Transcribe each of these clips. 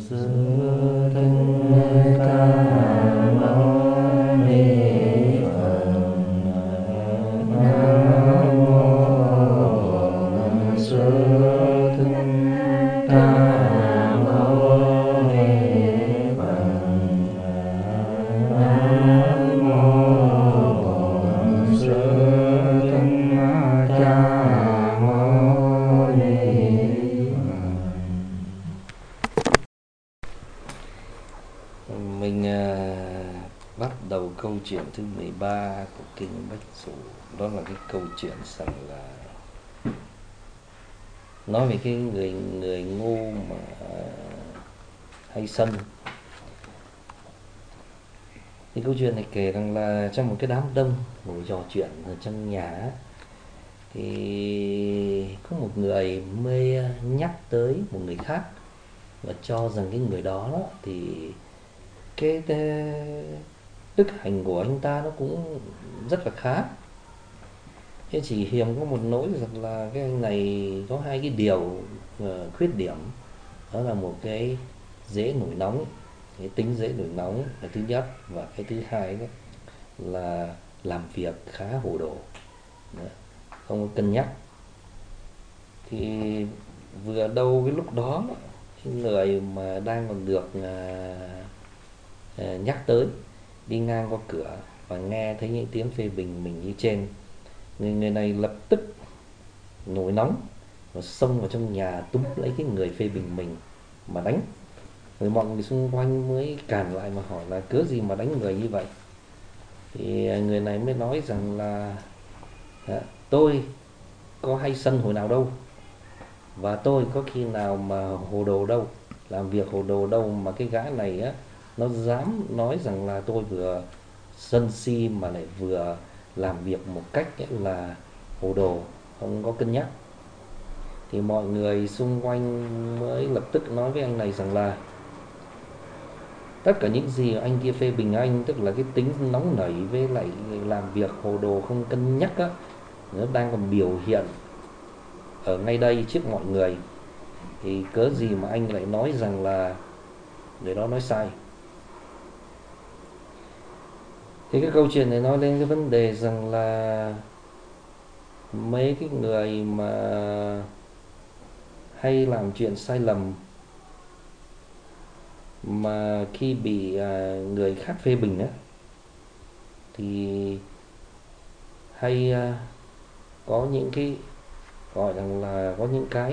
Sư Thích Ca Mâu Ni Phật. Nam mô Sư Thích Ca Mâu Ni Phật. Nam mô Sư Thích Ca Mâu Ni Phật. Mình bắt đầu câu chuyện thứ 13 của Kinh Bách Dụ. Đó là cái câu chuyện rằng là nói về cái người ngu mà hay sân. Thì câu chuyện này kể rằng là trong một cái đám đông ngồi trò chuyện ở trong nhà, thì có một người mới nhắc tới một người khác và cho rằng cái người đó thì cái đức hạnh của anh ta nó cũng rất là khá. Thế chỉ hiềm có một nỗi rằng là cái anh này có hai cái điều khuyết điểm. Đó là một cái dễ nổi nóng, cái tính dễ nổi nóng là thứ nhất, và cái thứ hai đó là làm việc khá hồ đồ, không có cân nhắc. Thì vừa đâu cái lúc đó cái người mà đang còn được nhắc tới đi ngang qua cửa và nghe thấy những tiếng phê bình mình như trên, người này lập tức nổi nóng và xông vào trong nhà túm lấy cái người phê bình mình mà đánh. Rồi mọi người xung quanh mới cản lại mà hỏi là cớ gì mà đánh người như vậy. Thì người này mới nói rằng là tôi có hay sân hồi nào đâu, và tôi có khi nào mà hồ đồ đâu, làm việc hồ đồ đâu mà cái gã này á nó dám nói rằng là tôi vừa sân si mà lại vừa làm việc một cách là hồ đồ, không có cân nhắc. Thì mọi người xung quanh mới lập tức nói với anh này rằng là tất cả những gì anh kia phê bình anh, tức là cái tính nóng nảy với lại làm việc hồ đồ không cân nhắc á, nó đang còn biểu hiện ở ngay đây trước mọi người. Thì cớ gì mà anh lại nói rằng là người đó nói sai. Thì cái câu chuyện này nói lên cái vấn đề rằng là mấy cái người mà hay làm chuyện sai lầm mà khi bị người khác phê bình á, thì hay có những cái gọi rằng là có những cái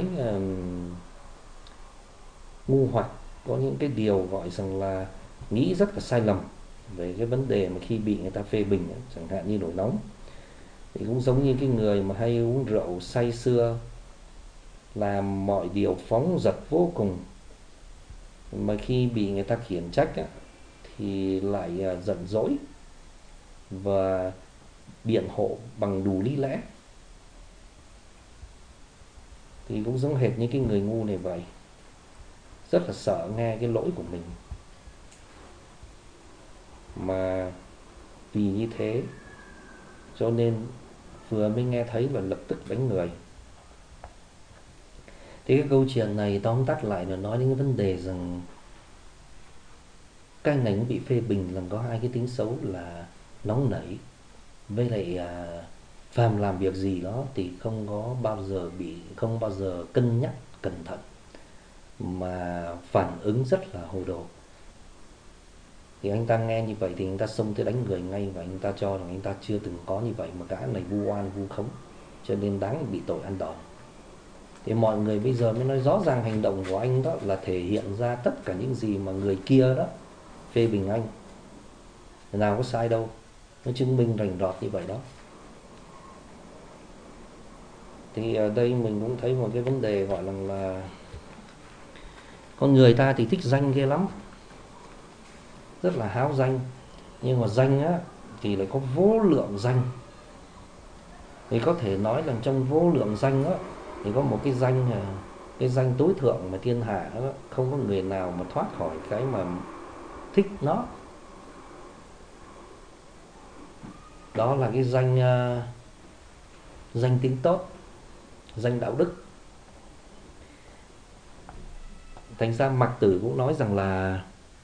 ngu hoặc, có những cái điều gọi rằng là nghĩ rất là sai lầm về cái vấn đề mà khi bị người ta phê bình, chẳng hạn như nổi nóng. Thì cũng giống như cái người mà hay uống rượu say sưa, làm mọi điều phóng dật vô cùng, mà khi bị người ta khiển trách á, thì lại giận dỗi và biện hộ bằng đủ lý lẽ. Thì cũng giống hệt như cái người ngu này vậy, rất là sợ nghe cái lỗi của mình, mà vì như thế cho nên vừa mới nghe thấy là lập tức đánh người. Thì cái câu chuyện này tóm tắt lại là nói đến cái vấn đề rằng cái anh này cũng bị phê bình là có hai cái tính xấu là nóng nảy, với lại phàm làm việc gì đó thì không bao giờ cân nhắc cẩn thận, mà phản ứng rất là hồ đồ. Thì anh ta nghe như vậy thì anh ta xông tới đánh người ngay, và anh ta cho rằng anh ta chưa từng có như vậy, mà gã này vu oan vu khống cho nên đáng bị tội ăn đòn. Thì mọi người bây giờ mới nói rõ ràng hành động của anh đó là thể hiện ra tất cả những gì mà người kia đó phê bình anh, nào có sai đâu, nó chứng minh rành rọt như vậy đó. Thì ở đây mình cũng thấy một cái vấn đề gọi là con người ta thì thích danh ghê lắm, rất là háo danh. Nhưng mà danh á thì lại có vô lượng danh. Thì có thể nói là trong vô lượng danh á thì có một cái danh tối thượng mà thiên hạ đó, không có người nào mà thoát khỏi cái mà thích nó. Đó là cái danh tiếng tốt, danh đạo đức. Thành ra Mạc Tử cũng nói rằng là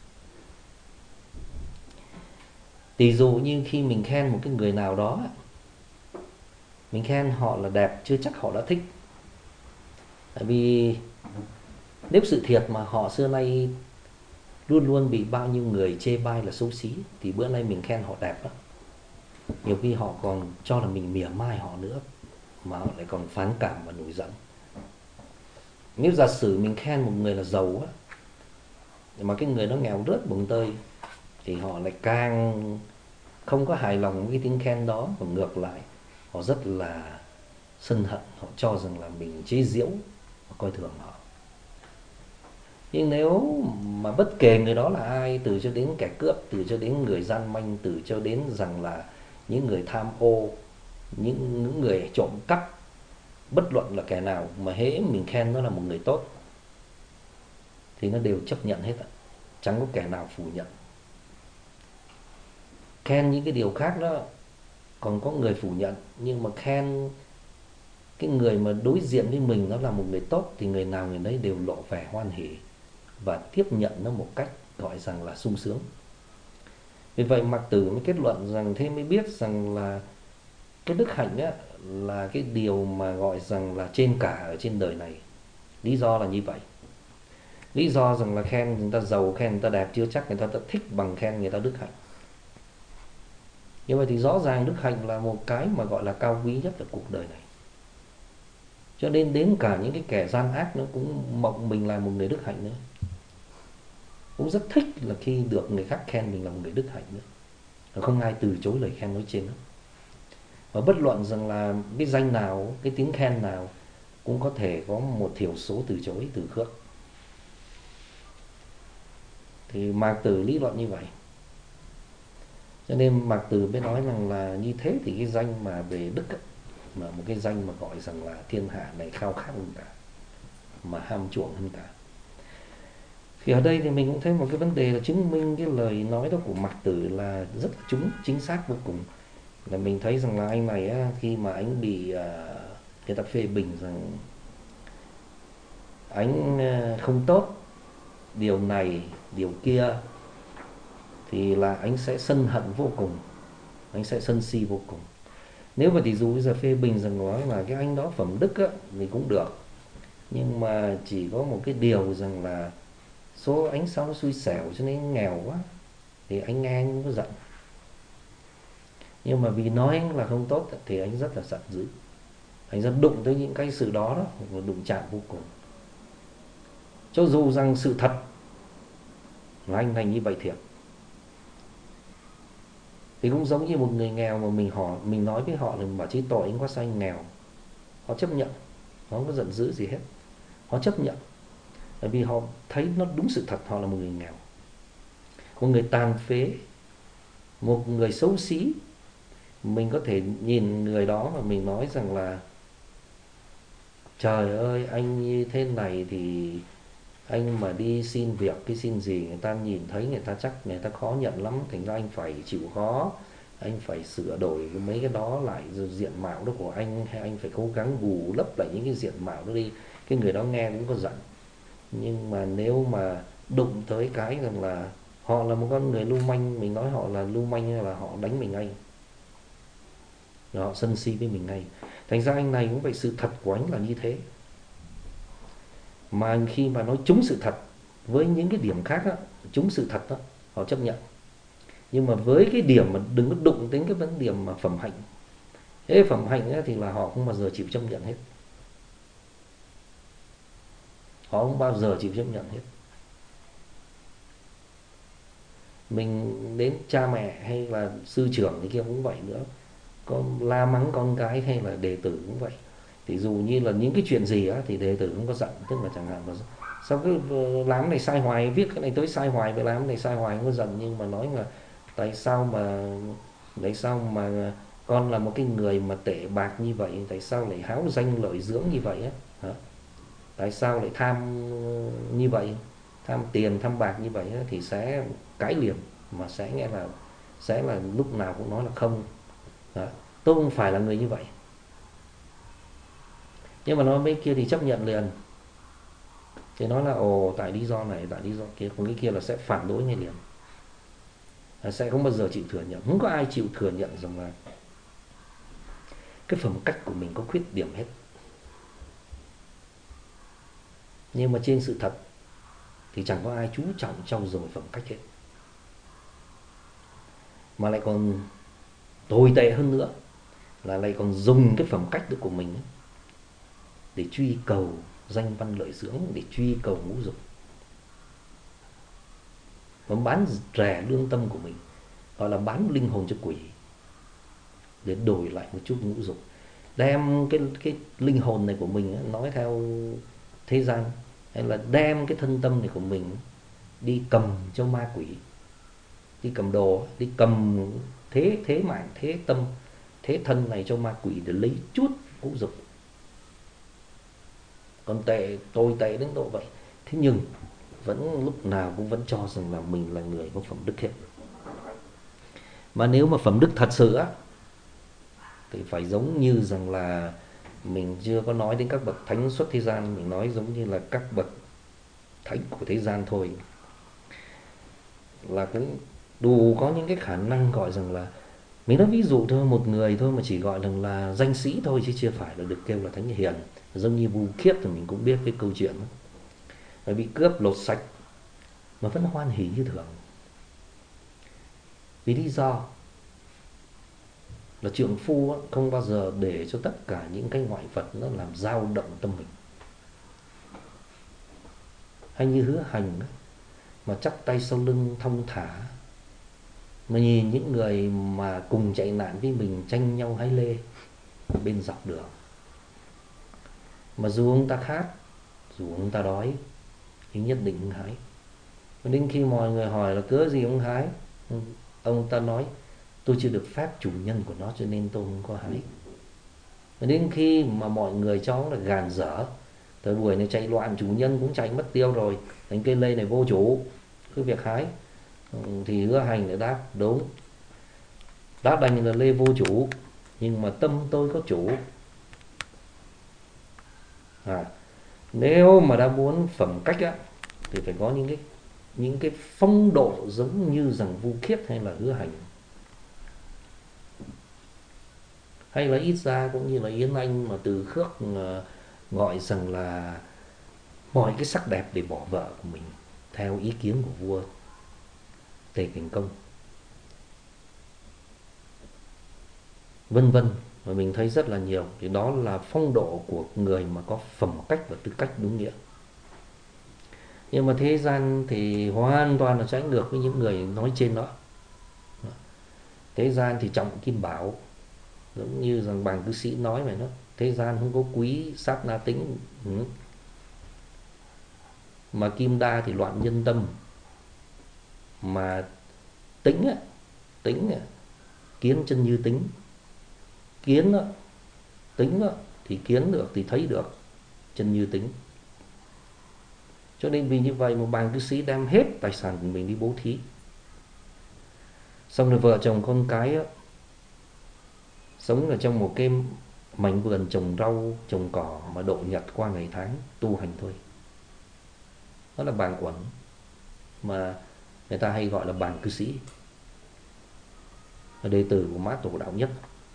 tỷ dụ như khi mình khen một cái người nào đó, mình khen họ là đẹp chưa chắc họ đã thích. Tại vì nếu sự thiệt mà họ xưa nay luôn luôn bị bao nhiêu người chê bai là xấu xí, thì bữa nay mình khen họ đẹp đó, nhiều khi họ còn cho là mình mỉa mai họ nữa, mà họ lại còn phản cảm và nổi giận. Nếu giả sử mình khen một người là giàu á, mà cái người đó nghèo rớt bồng tơi, thì họ lại càng không có hài lòng với cái tiếng khen đó, và ngược lại họ rất là sân hận, họ cho rằng là mình chế giễu và coi thường họ. Nhưng nếu mà bất kể người đó là ai, từ cho đến kẻ cướp, từ cho đến người gian manh, từ cho đến rằng là những người tham ô, những người trộm cắp, bất luận là kẻ nào mà hễ mình khen nó là một người tốt thì nó đều chấp nhận hết ạ, chẳng có kẻ nào phủ nhận. Khen những cái điều khác đó còn có người phủ nhận, nhưng mà khen cái người mà đối diện với mình nó là một người tốt thì người nào người đấy đều lộ vẻ hoan hỉ và tiếp nhận nó một cách gọi rằng là sung sướng. Vì vậy Mạc Tử mới kết luận rằng, thế mới biết rằng là cái đức hạnh á, là cái điều mà gọi rằng là trên cả ở trên đời này. Lý do là như vậy. Lý do rằng là khen người ta giàu, khen người ta đẹp chưa chắc người ta đã thích bằng khen người ta đức hạnh. Như vậy thì rõ ràng đức hạnh là một cái mà gọi là cao quý nhất ở cuộc đời này. Cho nên đến cả những cái kẻ gian ác nó cũng mộng mình là một người đức hạnh nữa, cũng rất thích là khi được người khác khen mình là một người đức hạnh nữa. Không ai từ chối lời khen nói trên đó. Và bất luận rằng là cái danh nào, cái tiếng khen nào cũng có thể có một thiểu số từ chối, từ khước. Thì Mạc Tử lý luận như vậy. Cho nên Mạc Tử mới nói rằng là như thế thì cái danh mà về đức ấy, mà một cái danh mà gọi rằng là thiên hạ này khao khát hơn cả, mà ham chuộng hơn cả. Thì ở đây thì mình cũng thấy một cái vấn đề là chứng minh cái lời nói đó của Mạc Tử là rất là trúng, chính xác vô cùng. Là mình thấy rằng là anh này á, khi mà anh bị người ta phê bình rằng anh không tốt, điều này, điều kia, thì là anh sẽ sân hận vô cùng, anh sẽ sân si vô cùng. Nếu mà tỷ dụ bây giờ phê bình rằng nói là cái anh đó phẩm đức á, thì cũng được. Nhưng mà chỉ có một cái điều rằng là số anh sao nó xui xẻo cho nên nghèo quá, thì anh nghe anh không có giận. Nhưng mà vì nói anh là không tốt thì anh rất là giận dữ. Anh rất đụng tới những cái sự đó đó, đụng chạm vô cùng. Cho dù rằng sự thật là anh thành như vậy thiệt, thì cũng giống như một người nghèo mà mình nói với họ là bảo chí tội anh quá sao anh nghèo, họ chấp nhận, họ không có giận dữ gì hết, họ chấp nhận, bởi vì họ thấy nó đúng sự thật, họ là một người nghèo, một người tàn phế, một người xấu xí. Mình có thể nhìn người đó mà mình nói rằng là trời ơi, anh như thế này thì anh mà đi xin việc cái xin gì, người ta nhìn thấy người ta chắc người ta khó nhận lắm, thành ra anh phải chịu khó, anh phải sửa đổi mấy cái đó lại, rồi diện mạo đó của anh, hay anh phải cố gắng bù lấp lại những cái diện mạo đó đi. Cái người đó nghe cũng có giận. Nhưng mà nếu mà đụng tới cái rằng là họ là một con người lưu manh, mình nói họ là lưu manh là họ đánh mình ngay, rồi họ sân si với mình ngay. Thành ra anh này cũng vậy, sự thật của anh là như thế. Mà khi mà nói trúng sự thật với những cái điểm khác á, trúng sự thật đó, họ chấp nhận. Nhưng mà với cái điểm mà đừng có đụng đến cái vấn điểm mà phẩm hạnh, thế phẩm hạnh á, thì là họ không bao giờ chịu chấp nhận hết, họ không bao giờ chịu chấp nhận hết. Mình đến cha mẹ hay là sư trưởng thì kia cũng vậy nữa, có la mắng con cái hay là đệ tử cũng vậy. Thì dù như là những cái chuyện gì á thì đệ tử không có giận, tức là chẳng hạn là sao cứ làm cái này sai hoài, viết cái này tới sai hoài, phải làm cái này sai hoài không có giận. Nhưng mà nói là tại sao mà con là một cái người mà tệ bạc như vậy, tại sao lại háo danh lợi dưỡng như vậy á hả? Tại sao lại tham như vậy, tham tiền tham bạc như vậy á, thì sẽ cãi liền, mà sẽ nghe là sẽ là lúc nào cũng nói là không đó, tôi không phải là người như vậy. Nhưng mà nói bên kia thì chấp nhận liền, Thì nói là ồ tại lý do này, tại lý do kia, còn cái kia là sẽ phản đối ngay liền, sẽ không bao giờ chịu thừa nhận. Không có ai chịu thừa nhận rằng là cái phẩm cách của mình có khuyết điểm hết. Nhưng mà trên sự thật thì chẳng có ai chú trọng trau dồi phẩm cách hết, mà lại còn tồi tệ hơn nữa là lại còn dùng cái phẩm cách của mình để truy cầu danh văn lợi dưỡng, để truy cầu ngũ dục, và bán rẻ lương tâm của mình, gọi là bán linh hồn cho quỷ để đổi lại một chút ngũ dục, đem cái linh hồn này của mình nói theo thế gian, hay là đem cái thân tâm này của mình đi cầm cho ma quỷ, đi cầm đồ, đi cầm thế mạng, thế tâm, thế thân này cho ma quỷ để lấy chút ngũ dục. Còn tồi tệ đến độ vậy. Thế nhưng vẫn lúc nào cũng vẫn cho rằng là mình là người có phẩm đức hết. Mà nếu mà phẩm đức thật sự á thì phải giống như rằng là mình chưa có nói đến các bậc thánh xuất thế gian, mình nói giống như là các bậc thánh của thế gian thôi, là cũng đủ có những cái khả năng gọi rằng là, mình nói ví dụ thôi, một người thôi mà chỉ gọi rằng là danh sĩ thôi chứ chưa phải là được kêu là thánh hiền. Giống như Vu Khiết thì mình cũng biết cái câu chuyện đó, là bị cướp lột sạch mà vẫn hoan hỉ như thường, vì lý do là trượng phu không bao giờ để cho tất cả những cái ngoại vật nó làm dao động tâm mình. Hay như Hứa Hành đó, mà chắp tay sau lưng thong thả, mà nhìn những người mà cùng chạy nạn với mình tranh nhau hái lê bên dọc đường, mà dù ông ta khát, dù ông ta đói thì nhất định hái. Và đến khi mọi người hỏi là cớ gì ông hái, ông ta nói tôi chưa được phép chủ nhân của nó cho nên tôi không có hái. Và đến khi mà mọi người cho là gàn dở, thời buổi này chạy loạn, chủ nhân cũng chạy mất tiêu rồi, đánh cây lê này vô chủ, cứ việc hái. Thì Hứa Hành lại đáp đúng, đáp đành là lê vô chủ, nhưng mà tâm tôi có chủ. Nếu mà đã muốn phẩm cách á thì phải có những cái phong độ giống như rằng Vu Khiết hay là Hứa Hành, hay là ít ra cũng như là Yến Anh mà từ khước gọi rằng là mọi cái sắc đẹp để bỏ vợ của mình theo ý kiến của vua Tề Cảnh Công, vân vân. Và mình thấy rất là nhiều, thì đó là phong độ của người mà có phẩm cách và tư cách đúng nghĩa. Nhưng mà thế gian thì hoàn toàn là trái ngược với những người nói trên đó. Thế gian thì trọng kim bảo, giống như rằng Bàng Cư Sĩ nói vậy đó, thế gian không có quý sát na tính, mà kim đa thì loạn nhân tâm, mà tính á, kiến chân như tính, kiến á, tính á, thì kiến được thì thấy được, chân như tính. Cho nên vì như vậy mà Bàng Cư Sĩ đem hết tài sản của mình đi bố thí, xong rồi vợ chồng con cái á, sống ở trong một cái mảnh vườn trồng rau trồng cỏ mà độ nhật qua ngày tháng tu hành thôi. Đó là Bàng Quẩn, mà người ta hay gọi là Bàng Cư Sĩ, là đệ tử của Mã Tổ Đạo Nhất.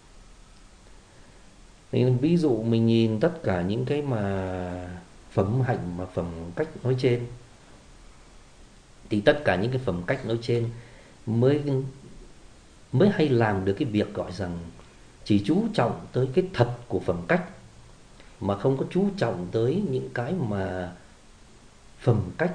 Nên ví dụ mình nhìn tất cả những cái mà phẩm hạnh mà phẩm cách nói trên, thì tất cả những cái phẩm cách nói trên mới mới hay làm được cái việc gọi rằng chỉ chú trọng tới cái thật của phẩm cách, mà không có chú trọng tới những cái mà phẩm cách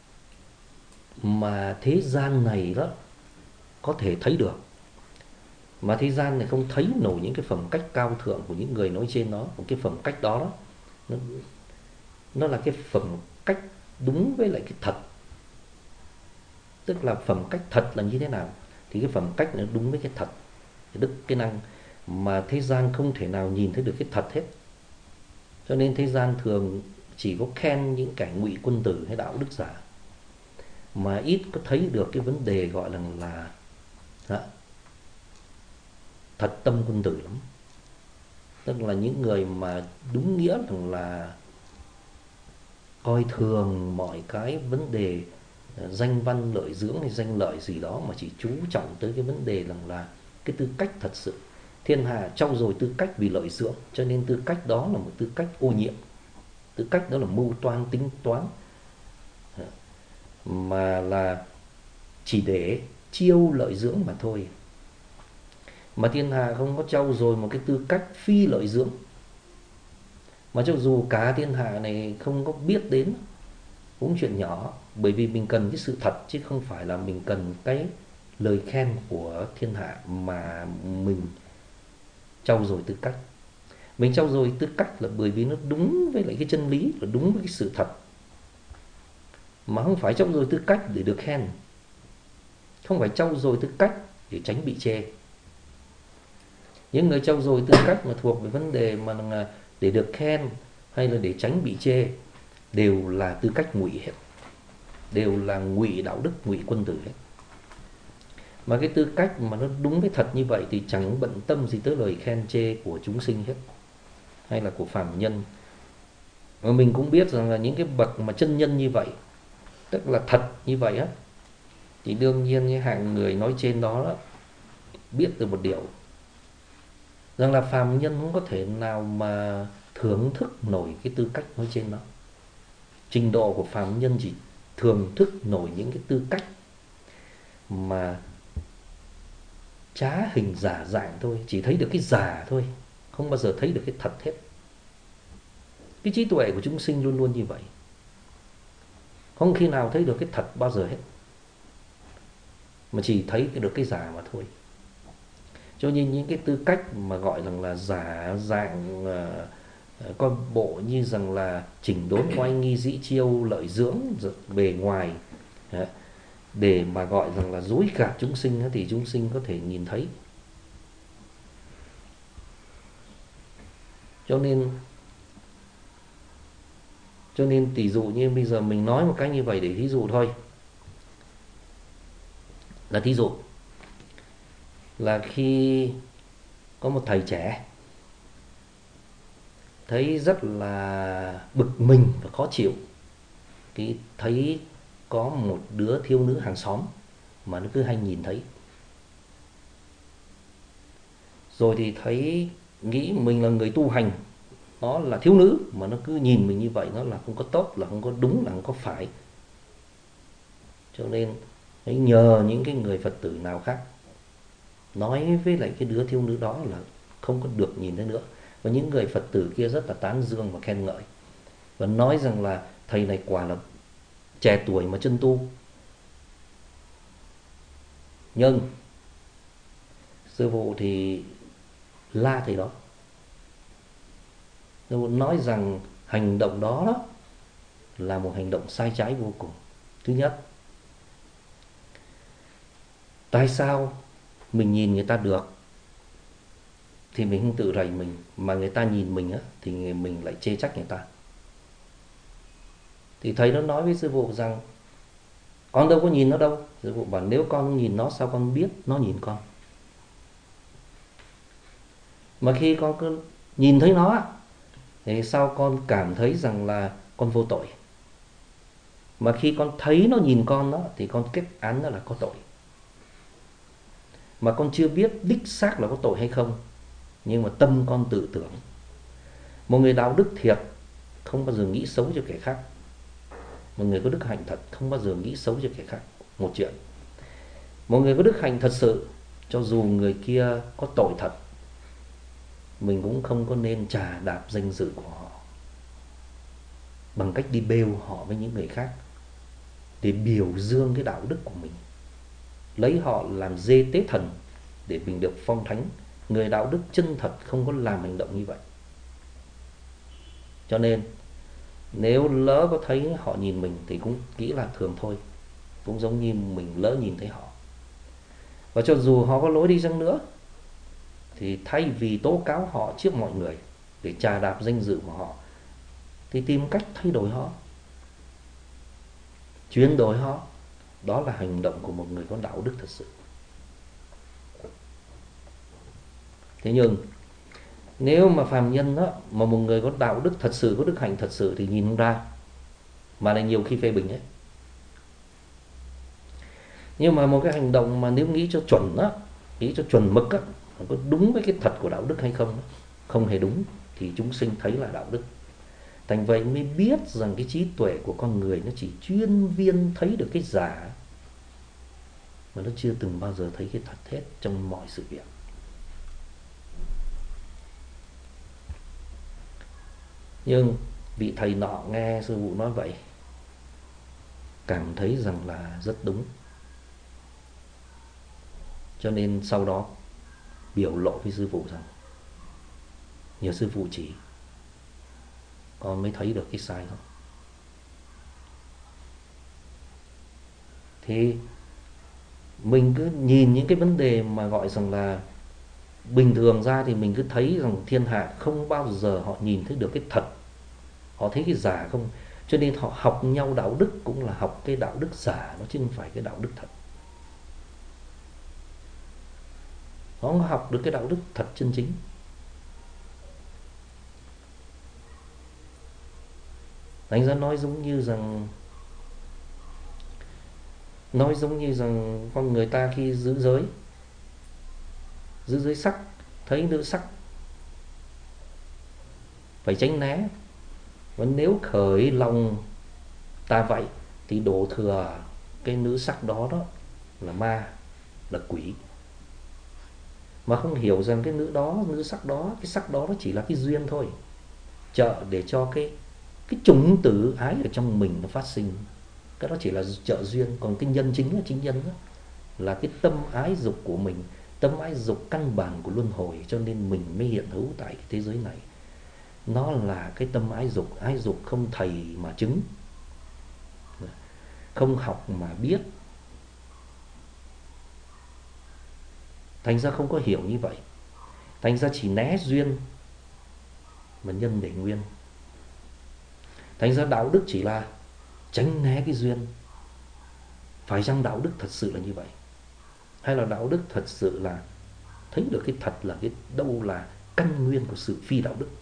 mà thế gian này đó có thể thấy được. Mà thế gian này không thấy nổi những cái phẩm cách cao thượng của những người nói trên đó. Một cái phẩm cách đó, nó là cái phẩm cách đúng với lại cái thật. Tức là phẩm cách thật là như thế nào, thì cái phẩm cách nó đúng với cái thật, cái đức, cái năng mà thế gian không thể nào nhìn thấy được cái thật hết. Cho nên thế gian thường chỉ có khen những kẻ ngụy quân tử hay đạo đức giả, mà ít có thấy được cái vấn đề gọi là thật tâm quân tử lắm. Tức là những người mà đúng nghĩa rằng là coi thường mọi cái vấn đề danh văn lợi dưỡng hay danh lợi gì đó, mà chỉ chú trọng tới cái vấn đề rằng là cái tư cách thật sự. Thiên hạ trau dồi tư cách vì lợi dưỡng, cho nên tư cách đó là một tư cách ô nhiễm, tư cách đó là mưu toan tính toán, mà là chỉ để chiêu lợi dưỡng mà thôi. Mà thiên hạ không có trau dồi một cái tư cách phi lợi dưỡng, mà cho dù cả thiên hạ này không có biết đến cũng chuyện nhỏ, bởi vì mình cần cái sự thật chứ không phải là mình cần cái lời khen của thiên hạ mà mình trau dồi tư cách. Mình trau dồi tư cách là bởi vì nó đúng với lại cái chân lý, là đúng với cái sự thật, mà không phải trau dồi tư cách để được khen, không phải trau dồi tư cách để tránh bị chê. Những người trau dồi tư cách mà thuộc về vấn đề mà để được khen hay là để tránh bị chê đều là tư cách ngụy hết, đều là ngụy đạo đức, ngụy quân tử hết. Mà cái tư cách mà nó đúng với thật như vậy thì chẳng bận tâm gì tới lời khen chê của chúng sinh hết, hay là của phàm nhân. Và mình cũng biết rằng là những cái bậc mà chân nhân như vậy, tức là thật như vậy á, thì đương nhiên cái hạng người nói trên đó, biết được một điều, rằng là phàm nhân không có thể nào mà thưởng thức nổi cái tư cách nói trên đó. Trình độ của phàm nhân chỉ thưởng thức nổi những cái tư cách mà trá hình giả dạng thôi, chỉ thấy được cái giả thôi, không bao giờ thấy được cái thật hết. Cái trí tuệ của chúng sinh luôn luôn như vậy, không khi nào thấy được cái thật bao giờ hết, mà chỉ thấy được cái giả mà thôi. Cho nên những cái tư cách mà gọi rằng là giả dạng, coi bộ như rằng là chỉnh đốn oai nghi dĩ chiêu lợi dưỡng bề ngoài, để mà gọi rằng là dối gạt chúng sinh, thì chúng sinh có thể nhìn thấy. Cho nên tỷ dụ như bây giờ mình nói một cách như vậy để thí dụ thôi, là thí dụ là khi có một thầy trẻ thấy rất là bực mình và khó chịu, thì thấy có một đứa thiếu nữ hàng xóm mà nó cứ hay nhìn thấy, rồi thì thấy nghĩ mình là người tu hành, nó là thiếu nữ mà nó cứ nhìn mình như vậy, nó là không có tốt, là không có đúng, là không có phải. Cho nên hãy nhờ những cái người Phật tử nào khác nói với lại cái đứa thiếu nữ đó là không có được nhìn thấy nữa. Và những người Phật tử kia rất là tán dương và khen ngợi, và nói rằng là thầy này quả là trẻ tuổi mà chân tu. Nhưng sư phụ thì la thầy đó, sư phụ nói rằng hành động đó là một hành động sai trái vô cùng. Thứ nhất, tại sao mình nhìn người ta được thì mình không tự rầy mình, mà người ta nhìn mình á thì mình lại chê trách người ta. Thì thầy nó nói với sư phụ rằng con đâu có nhìn nó đâu. Sư phụ bảo nếu con không nhìn nó sao con biết nó nhìn con? Mà khi con cứ nhìn thấy nó thì sao con cảm thấy rằng là con vô tội? Mà khi con thấy nó nhìn con đó thì con kết án nó là có tội. Mà con chưa biết đích xác là có tội hay không, nhưng mà tâm con tự tưởng. Một người đạo đức thiệt không bao giờ nghĩ xấu cho kẻ khác. Một người có đức hạnh thật không bao giờ nghĩ xấu cho kẻ khác. Một chuyện. Một người có đức hạnh thật sự, cho dù người kia có tội thật, mình cũng không có nên chà đạp danh dự của họ bằng cách đi bêu họ với những người khác để biểu dương cái đạo đức của mình, lấy họ làm dê tế thần để mình được phong thánh. Người đạo đức chân thật không có làm hành động như vậy. Cho nên nếu lỡ có thấy họ nhìn mình thì cũng nghĩ là thường thôi, cũng giống như mình lỡ nhìn thấy họ. Và cho dù họ có lỗi đi chăng nữa thì thay vì tố cáo họ trước mọi người để chà đạp danh dự của họ, thì tìm cách thay đổi họ, chuyển đổi họ. Đó là hành động của một người có đạo đức thật sự. Thế nhưng nếu mà phàm nhân đó, mà một người có đạo đức thật sự, có đức hạnh thật sự thì nhìn không ra. mà là nhiều khi phê bình ấy. Nhưng mà một cái hành động mà nếu nghĩ cho chuẩn á, nghĩ cho chuẩn mực á, có đúng với cái thật của đạo đức hay không, không hề đúng, thì chúng sinh thấy là đạo đức. Thành vậy mới biết rằng cái trí tuệ của con người nó chỉ chuyên viên thấy được cái giả, mà nó chưa từng bao giờ thấy cái thật hết trong mọi sự việc. Nhưng vị thầy nọ nghe sư phụ nói vậy, cảm thấy rằng là rất đúng, cho nên sau đó biểu lộ với sư phụ rằng nhờ sư phụ chỉ, con mới thấy được cái sai đó. Thì mình cứ nhìn những cái vấn đề mà gọi rằng là bình thường ra, thì mình cứ thấy rằng thiên hạ không bao giờ họ nhìn thấy được cái thật, họ thấy cái giả không. Cho nên họ học nhau đạo đức cũng là học cái đạo đức giả, nó chứ không phải cái đạo đức thật. Họ không học được cái đạo đức thật chân chính. Thành ra nói giống như rằng con người ta khi giữ giới sắc, thấy nữ sắc phải tránh né, và nếu khởi lòng ta vậy thì đổ thừa cái nữ sắc đó đó là ma, là quỷ, mà không hiểu rằng cái nữ sắc đó, cái sắc đó nó chỉ là cái duyên thôi, trợ để cho cái chủng tử ái ở trong mình nó phát sinh. Cái đó chỉ là trợ duyên, còn cái nhân chính là chính nhân đó, là cái tâm ái dục của mình, tâm ái dục căn bản của luân hồi, cho nên mình mới hiện hữu tại cái thế giới này. Nó là cái tâm ái dục không thầy mà chứng, không học mà biết. Thành ra không có hiểu như vậy, thành ra chỉ né duyên mà nhân để nguyên. Thành ra đạo đức chỉ là tránh né cái duyên. Phải chăng đạo đức thật sự là như vậy, hay là đạo đức thật sự là thấy được cái thật là cái đâu là căn nguyên của sự phi đạo đức?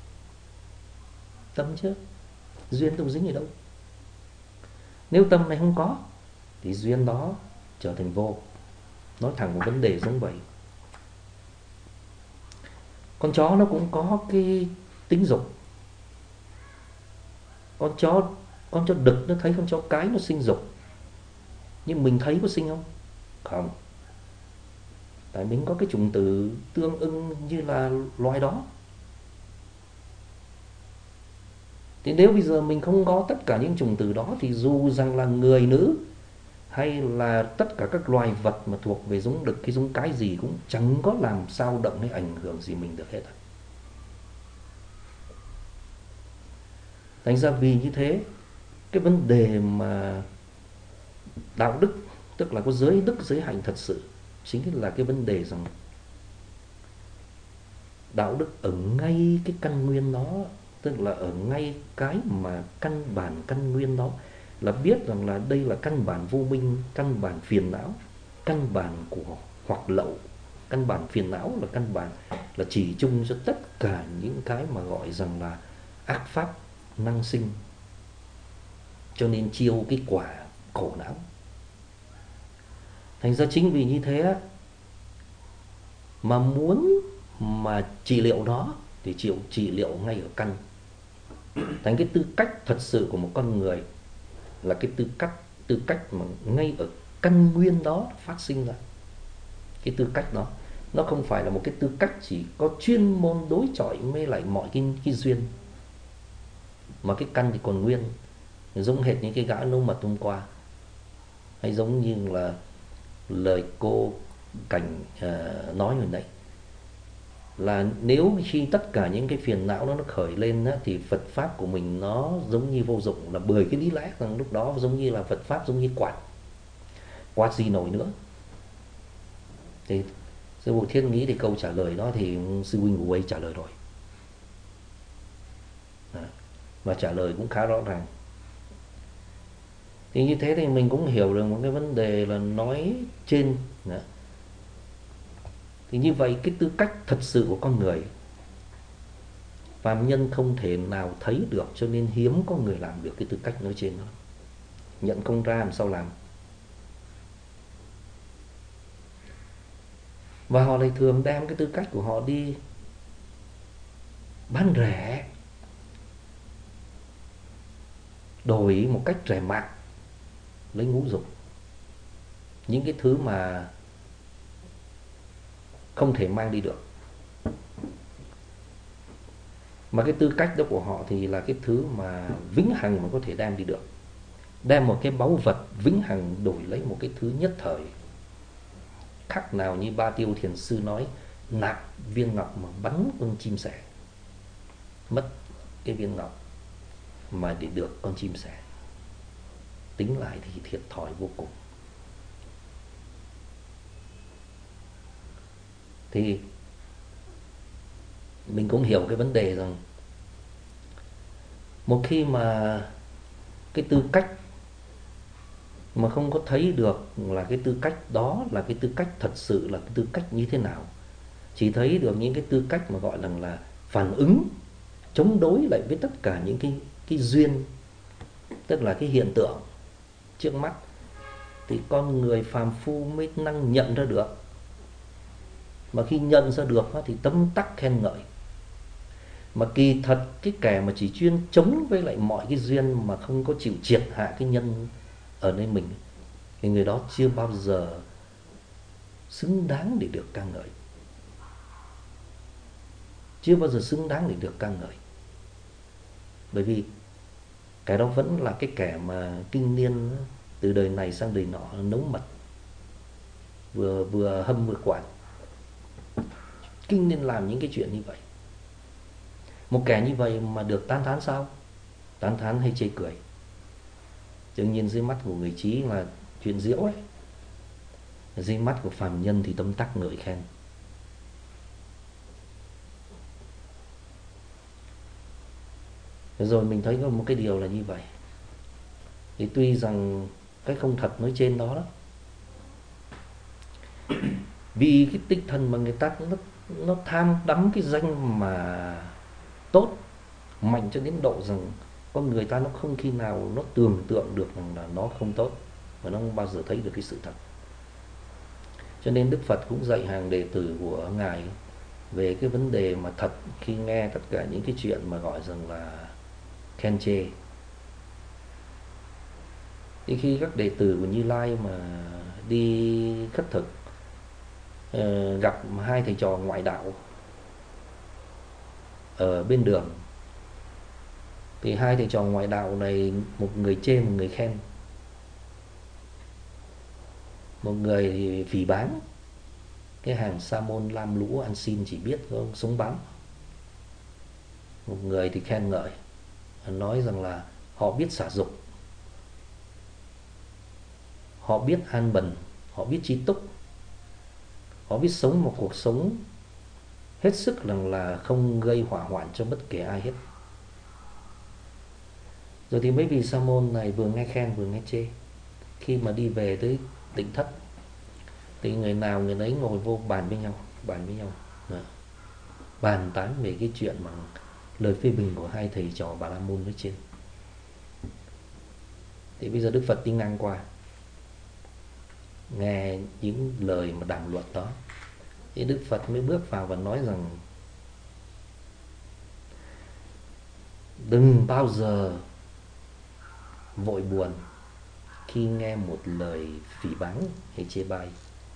Tâm chứ, duyên đâu dính ở đâu. Nếu tâm này không có thì duyên đó trở thành vô. Nói thẳng một vấn đề giống vậy. Con chó nó cũng có cái tính dục. Con chó đực nó thấy con chó cái nó sinh dục, nhưng mình thấy có sinh không? Không. Tại mình có cái chủng tử tương ưng như là loài đó. Thì nếu bây giờ mình không có tất cả những chủng tử đó, thì dù rằng là người nữ hay là tất cả các loài vật mà thuộc về giống đực hay giống cái gì cũng chẳng có làm sao động hay ảnh hưởng gì mình được hết. Thành ra vì như thế, cái vấn đề mà đạo đức, tức là có giới đức giới hạnh thật sự, chính là cái vấn đề rằng đạo đức ở ngay cái căn nguyên đó, tức là ở ngay cái mà căn bản căn nguyên đó, là biết rằng là đây là căn bản vô minh, căn bản phiền não, căn bản của hoặc lậu. Căn bản phiền não là căn bản, là chỉ chung cho tất cả những cái mà gọi rằng là ác pháp năng sinh, cho nên chiêu cái quả khổ não. Thành ra chính vì như thế mà muốn mà trị liệu đó thì trị liệu ngay ở căn. Thành cái tư cách thật sự của một con người là cái tư cách mà ngay ở căn nguyên đó phát sinh ra. Cái tư cách đó nó không phải là một cái tư cách chỉ có chuyên môn đối chọi với lại mọi cái duyên, mà cái căn thì còn nguyên, giống hệt như cái gã nấu mật hôm qua, hay giống như là lời cô Cảnh nói hồi nãy, là nếu khi tất cả những cái phiền não nó khởi lên á, thì Phật pháp của mình nó giống như vô dụng, là bởi cái lý lẽ rằng lúc đó giống như là Phật pháp giống như quạt gì nổi nữa. Thì sư phụ Thiết nghĩ thì câu trả lời đó thì sư huynh của ấy trả lời rồi. Đó. Và trả lời cũng khá rõ ràng. Thì như thế thì mình cũng hiểu được một cái vấn đề là nói trên. Đó. Thì như vậy cái tư cách thật sự của con người Phàm nhân không thể nào thấy được, cho nên hiếm có người làm được cái tư cách nói trên đó. Nhận không ra làm sao làm. Và họ lại thường đem cái tư cách của họ đi bán rẻ, đổi một cách rẻ mạt, lấy ngũ dục, những cái thứ mà không thể mang đi được. Mà cái tư cách đó của họ thì là cái thứ mà vĩnh hằng mà có thể đem đi được. Đem một cái báu vật vĩnh hằng đổi lấy một cái thứ nhất thời. Khác nào như Ba Tiêu Thiền Sư nói, nạp viên ngọc mà bắn con chim sẻ. Mất cái viên ngọc mà để được con chim sẻ, tính lại thì thiệt thòi vô cùng. Thì mình cũng hiểu cái vấn đề rằng một khi mà cái tư cách mà không có thấy được là cái tư cách đó là cái tư cách thật sự là cái tư cách như thế nào, chỉ thấy được những cái tư cách mà gọi là phản ứng chống đối lại với tất cả những cái duyên, tức là cái hiện tượng trước mắt, thì con người phàm phu mới năng nhận ra được. Mà khi nhận ra được thì tâm tắc khen ngợi. Mà kỳ thật cái kẻ mà chỉ chuyên chống với lại mọi cái duyên mà không có chịu triệt hạ cái nhân ở nơi mình, thì người đó chưa bao giờ xứng đáng để được ca ngợi. Chưa bao giờ xứng đáng để được ca ngợi. Bởi vì cái đó vẫn là cái kẻ mà kinh niên từ đời này sang đời nọ nấu mật, vừa hâm vừa quản. Kinh niên làm những cái chuyện như vậy. Một kẻ như vậy mà được tán thán sao? Tán thán hay chê cười? Đương nhiên dưới mắt của người trí là chuyện diễu ấy. Dưới mắt của phàm nhân thì tâm tắc ngợi khen. Rồi mình thấy có một cái điều là như vậy. Thì tuy rằng cái không thật nói trên đó đó, vì cái tinh thần mà người ta nó tham đắm cái danh mà tốt mạnh cho đến độ rằng con người ta nó không khi nào nó tưởng tượng được rằng là nó không tốt, và nó không bao giờ thấy được cái sự thật. Cho nên Đức Phật cũng dạy hàng đệ tử của Ngài về cái vấn đề mà thật khi nghe tất cả những cái chuyện mà gọi rằng là khen chê. Thì khi các đệ tử của Như Lai mà đi khất thực, gặp hai thầy trò ngoại đạo ở bên đường, thì hai thầy trò ngoại đạo này, một người chê một người khen. Một người thì phỉ báng cái hàng sa môn lam lũ ăn xin chỉ biết có sống bám. Một người thì khen ngợi, nói rằng là họ biết xả dục, họ biết an bần, họ biết trí túc, họ biết sống một cuộc sống hết sức rằng là không gây hỏa hoạn cho bất kể ai hết. Rồi thì mấy vị sa môn này vừa nghe khen vừa nghe chê. Khi mà đi về tới tỉnh thất thì người nào người nấy ngồi vô bàn với nhau, Đó. Bàn tán về cái chuyện mà lời phê bình của hai thầy trò Bà La Môn nói trên. Thì bây giờ Đức Phật đi ngang qua, nghe những lời mà đàm luận đó, thì Đức Phật mới bước vào và nói rằng đừng bao giờ vội buồn khi nghe một lời phỉ báng hay chê bai,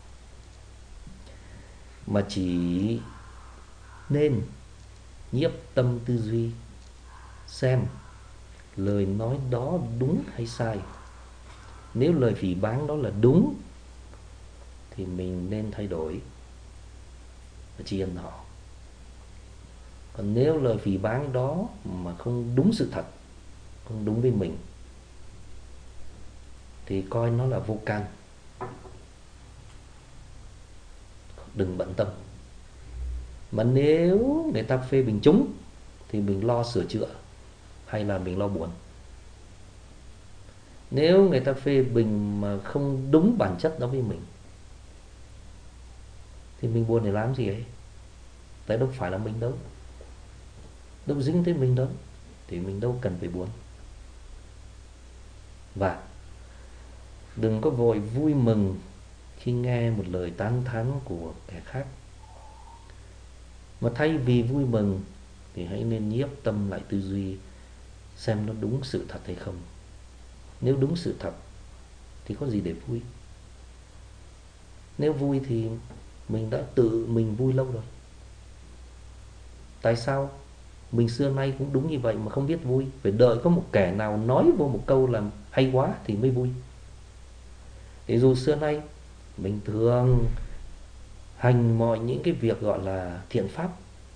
mà chỉ nên nhiếp tâm tư duy xem lời nói đó đúng hay sai. Nếu lời phỉ báng đó là đúng thì mình nên thay đổi và tri ân họ. Còn nếu lời phỉ báng đó mà không đúng sự thật, không đúng với mình, thì coi nó là vô can, đừng bận tâm. Mà nếu người ta phê bình trúng thì mình lo sửa chữa hay là mình lo buồn. Nếu người ta phê bình mà không đúng bản chất đó với mình thì mình buồn để làm gì ấy, tại đâu phải là mình đâu. đâu dính tới mình đâu, thì mình đâu cần phải buồn. Và đừng có vội vui mừng khi nghe một lời tán thán của kẻ khác, mà thay vì vui mừng thì hãy nên nhiếp tâm lại tư duy xem nó đúng sự thật hay không. Nếu đúng sự thật thì có gì để vui. Nếu vui thì mình đã tự mình vui lâu rồi. Tại sao mình xưa nay cũng đúng như vậy mà không biết vui, phải đợi có một kẻ nào nói vô một câu là hay quá thì mới vui. Thì dù xưa nay mình thường hành mọi những cái việc gọi là thiện pháp,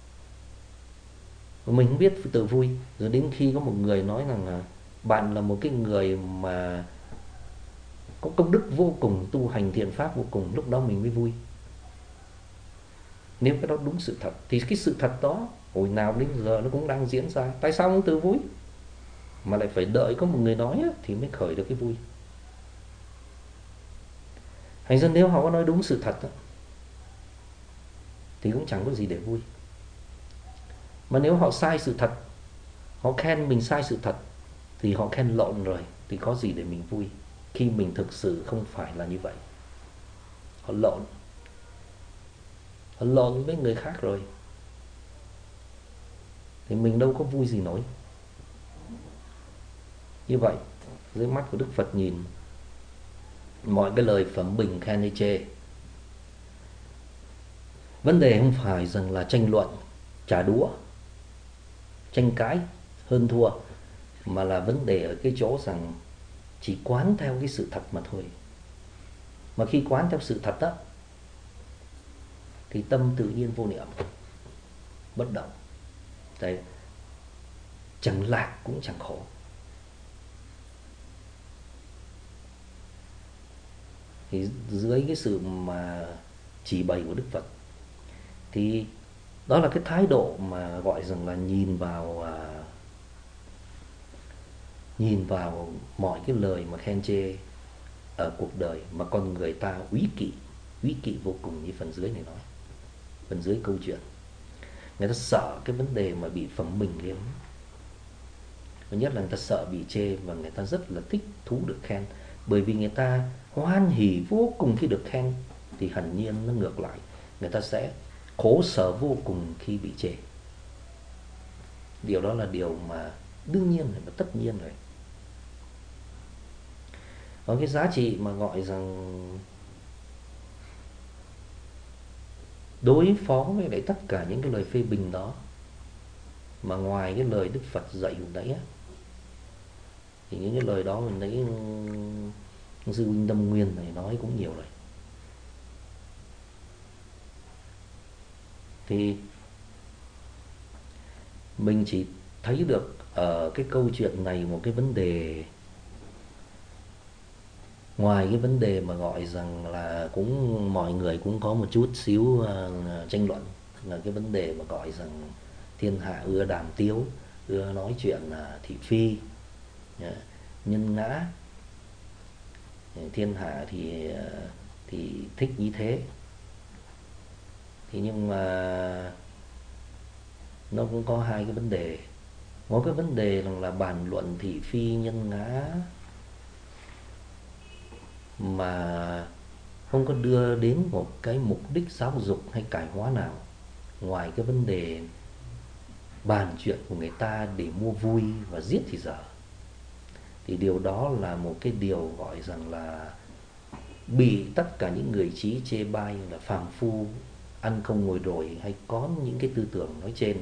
mình không biết tự vui, rồi đến khi có một người nói rằng là bạn là một cái người mà có công đức vô cùng, tu hành thiện pháp vô cùng, lúc đó mình mới vui. Nếu cái đó đúng sự thật thì cái sự thật đó hồi nào đến giờ nó cũng đang diễn ra, tại sao không tự vui mà lại phải đợi có một người nói thì mới khởi được cái vui. Thành ra nếu họ có nói đúng sự thật thì cũng chẳng có gì để vui. Mà nếu họ sai sự thật, họ khen mình sai sự thật, thì họ khen lộn rồi, thì có gì để mình vui khi mình thực sự không phải là như vậy. Họ lộn, họ lộn với người khác rồi, thì mình đâu có vui gì nổi. Như vậy, dưới mắt của Đức Phật nhìn mọi cái lời phẩm bình khen hay chê, vấn đề không phải rằng là tranh luận, trả đũa, tranh cãi, hơn thua, mà là vấn đề ở cái chỗ rằng chỉ quán theo cái sự thật mà thôi. Mà khi quán theo sự thật thì tâm tự nhiên vô niệm, bất động. Đấy, chẳng lạc cũng chẳng khổ. Thì dưới cái sự mà chỉ bày của Đức Phật thì đó là cái thái độ mà gọi rằng là nhìn vào mọi cái lời mà khen chê ở cuộc đời mà con người ta úy kỵ vô cùng, như phần dưới này nói, phần dưới câu chuyện. Người ta sợ cái vấn đề mà bị phẩm mình lên, và nhất là người ta sợ bị chê, và người ta rất là thích thú được khen, bởi vì người ta hoan hỉ vô cùng khi được khen. Thì hẳn nhiên nó ngược lại, người ta sẽ khổ sở vô cùng khi bị chê. Điều đó là điều mà đương nhiên và tất nhiên rồi. Có cái giá trị mà gọi rằng đối phó với lại tất cả những cái lời phê bình đó, mà ngoài cái lời Đức Phật dạy hồi nãy thì những cái lời đó mình thấy sư huynh Tâm Nguyên này nói cũng nhiều rồi. Thì mình chỉ thấy được ở cái câu chuyện này một cái vấn đề, ngoài cái vấn đề mà gọi rằng là cũng mọi người cũng có một chút xíu tranh luận, là cái vấn đề mà gọi rằng thiên hạ ưa đàm tiếu, ưa nói chuyện thị phi, nhân ngã, thiên hạ thì thích như thế. Thì nhưng mà nó cũng có hai cái vấn đề. Một cái vấn đề là bàn luận thị phi nhân ngã mà không có đưa đến một cái mục đích giáo dục hay cải hóa nào, ngoài cái vấn đề bàn chuyện của người ta để mua vui và giết thì dở. Thì điều đó là một cái điều gọi rằng là bị tất cả những người trí chê bai là phàm phu, ăn không ngồi rồi, hay có những cái tư tưởng nói trên.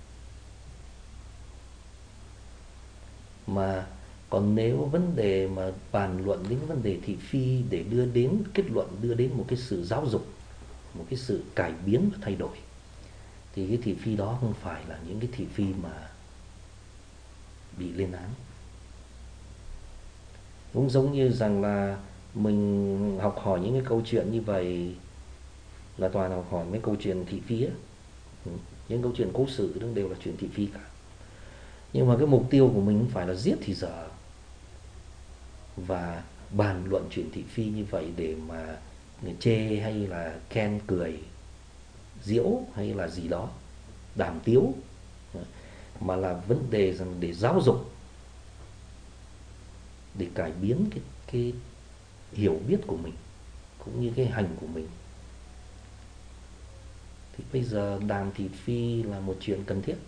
Mà còn nếu vấn đề mà bàn luận đến vấn đề thị phi để đưa đến kết luận, đưa đến một cái sự giáo dục, một cái sự cải biến và thay đổi, thì cái thị phi đó không phải là những cái thị phi mà bị lên án. Cũng giống như rằng là mình học hỏi những cái câu chuyện như vậy là toàn học hỏi mấy câu chuyện thị phi á. Những câu chuyện cố sự đó đều là chuyện thị phi cả. Nhưng mà cái mục tiêu của mình không phải là giết thì dở và bàn luận chuyện thị phi như vậy để mà người chê hay là khen cười, giễu hay là gì đó, đàm tiếu. mà là vấn đề rằng để giáo dục, để cải biến cái hiểu biết của mình cũng như cái hành của mình. Thì bây giờ đàm thị phi là một chuyện cần thiết.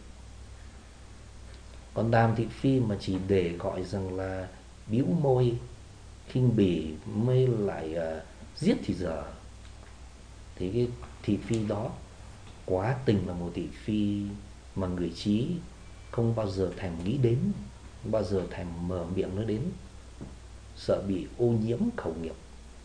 Còn đàm thị phi mà chỉ để gọi rằng là bĩu môi, khinh bỉ mới lại giết thì giờ, thì cái thị phi đó quá tình là một thị phi mà người trí không bao giờ thèm nghĩ đến, không bao giờ thèm mở miệng nói đến, sợ bị ô nhiễm khẩu nghiệp.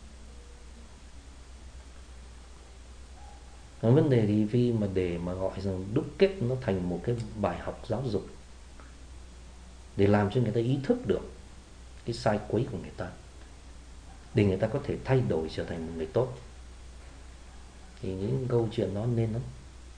Vấn đề thị phi mà để mà gọi rằng đúc kết nó thành một cái bài học giáo dục, để làm cho người ta ý thức được cái sai quấy của người ta, để người ta có thể thay đổi trở thành một người tốt, thì những câu chuyện đó nên lắm,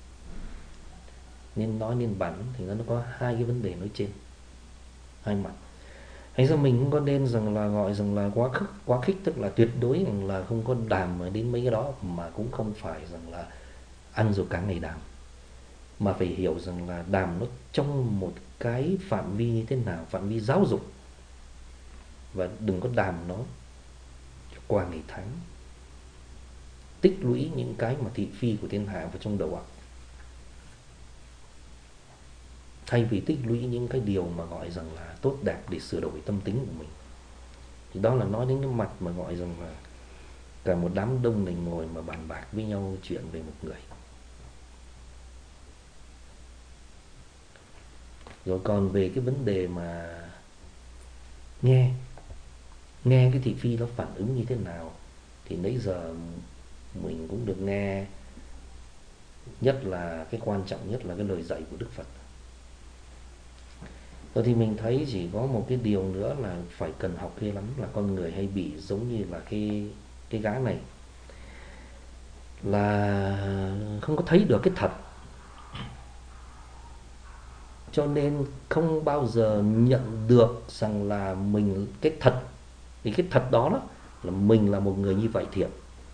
nên nói nên bắn. Thì nó có hai cái vấn đề nói trên, hai mặt. Thành ra mình cũng có nên rằng là gọi rằng là quá khích, tức là tuyệt đối rằng là không có đàm đến mấy cái đó, mà cũng không phải rằng là ăn rồi cả ngày đàm, mà phải hiểu rằng là đàm nó trong một cái phạm vi như thế nào, phạm vi giáo dục, và đừng có đàm nó qua ngày tháng, tích lũy những cái mà thị phi của thiên hạ vào trong đầu óc, thay vì tích lũy những cái điều mà gọi rằng là tốt đẹp để sửa đổi tâm tính của mình. Thì đó là nói đến cái mặt mà gọi rằng là cả một đám đông này ngồi mà bàn bạc với nhau chuyện về một người. Rồi còn về cái vấn đề mà nghe cái thị phi nó phản ứng như thế nào, thì nãy giờ mình cũng được nghe, nhất là cái quan trọng nhất là cái lời dạy của Đức Phật. Rồi thì mình thấy chỉ có một cái điều nữa là phải cần học ghê lắm, là con người hay bị giống như là cái gã này, là không có thấy được cái thật, cho nên không bao giờ nhận được rằng là mình cái thật. Thì cái thật đó là mình là một người như vậy thiệt,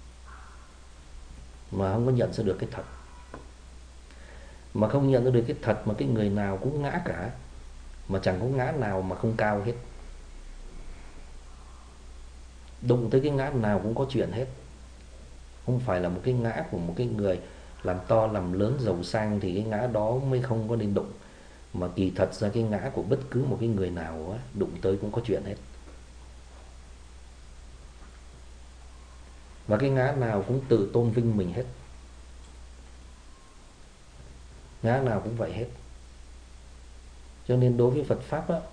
mà không có nhận ra được cái thật. Mà không nhận ra được cái thật, mà cái người nào cũng ngã cả, mà chẳng có ngã nào mà không cao hết. Đụng tới cái ngã nào cũng có chuyện hết. Không phải là một cái ngã của một cái người làm to làm lớn giàu sang thì cái ngã đó mới không có nên đụng, mà kỳ thật ra cái ngã của bất cứ một cái người nào á, đụng tới cũng có chuyện hết. Và cái ngã nào cũng tự tôn vinh mình hết, ngã nào cũng vậy hết. Cho nên đối với Phật Pháp á,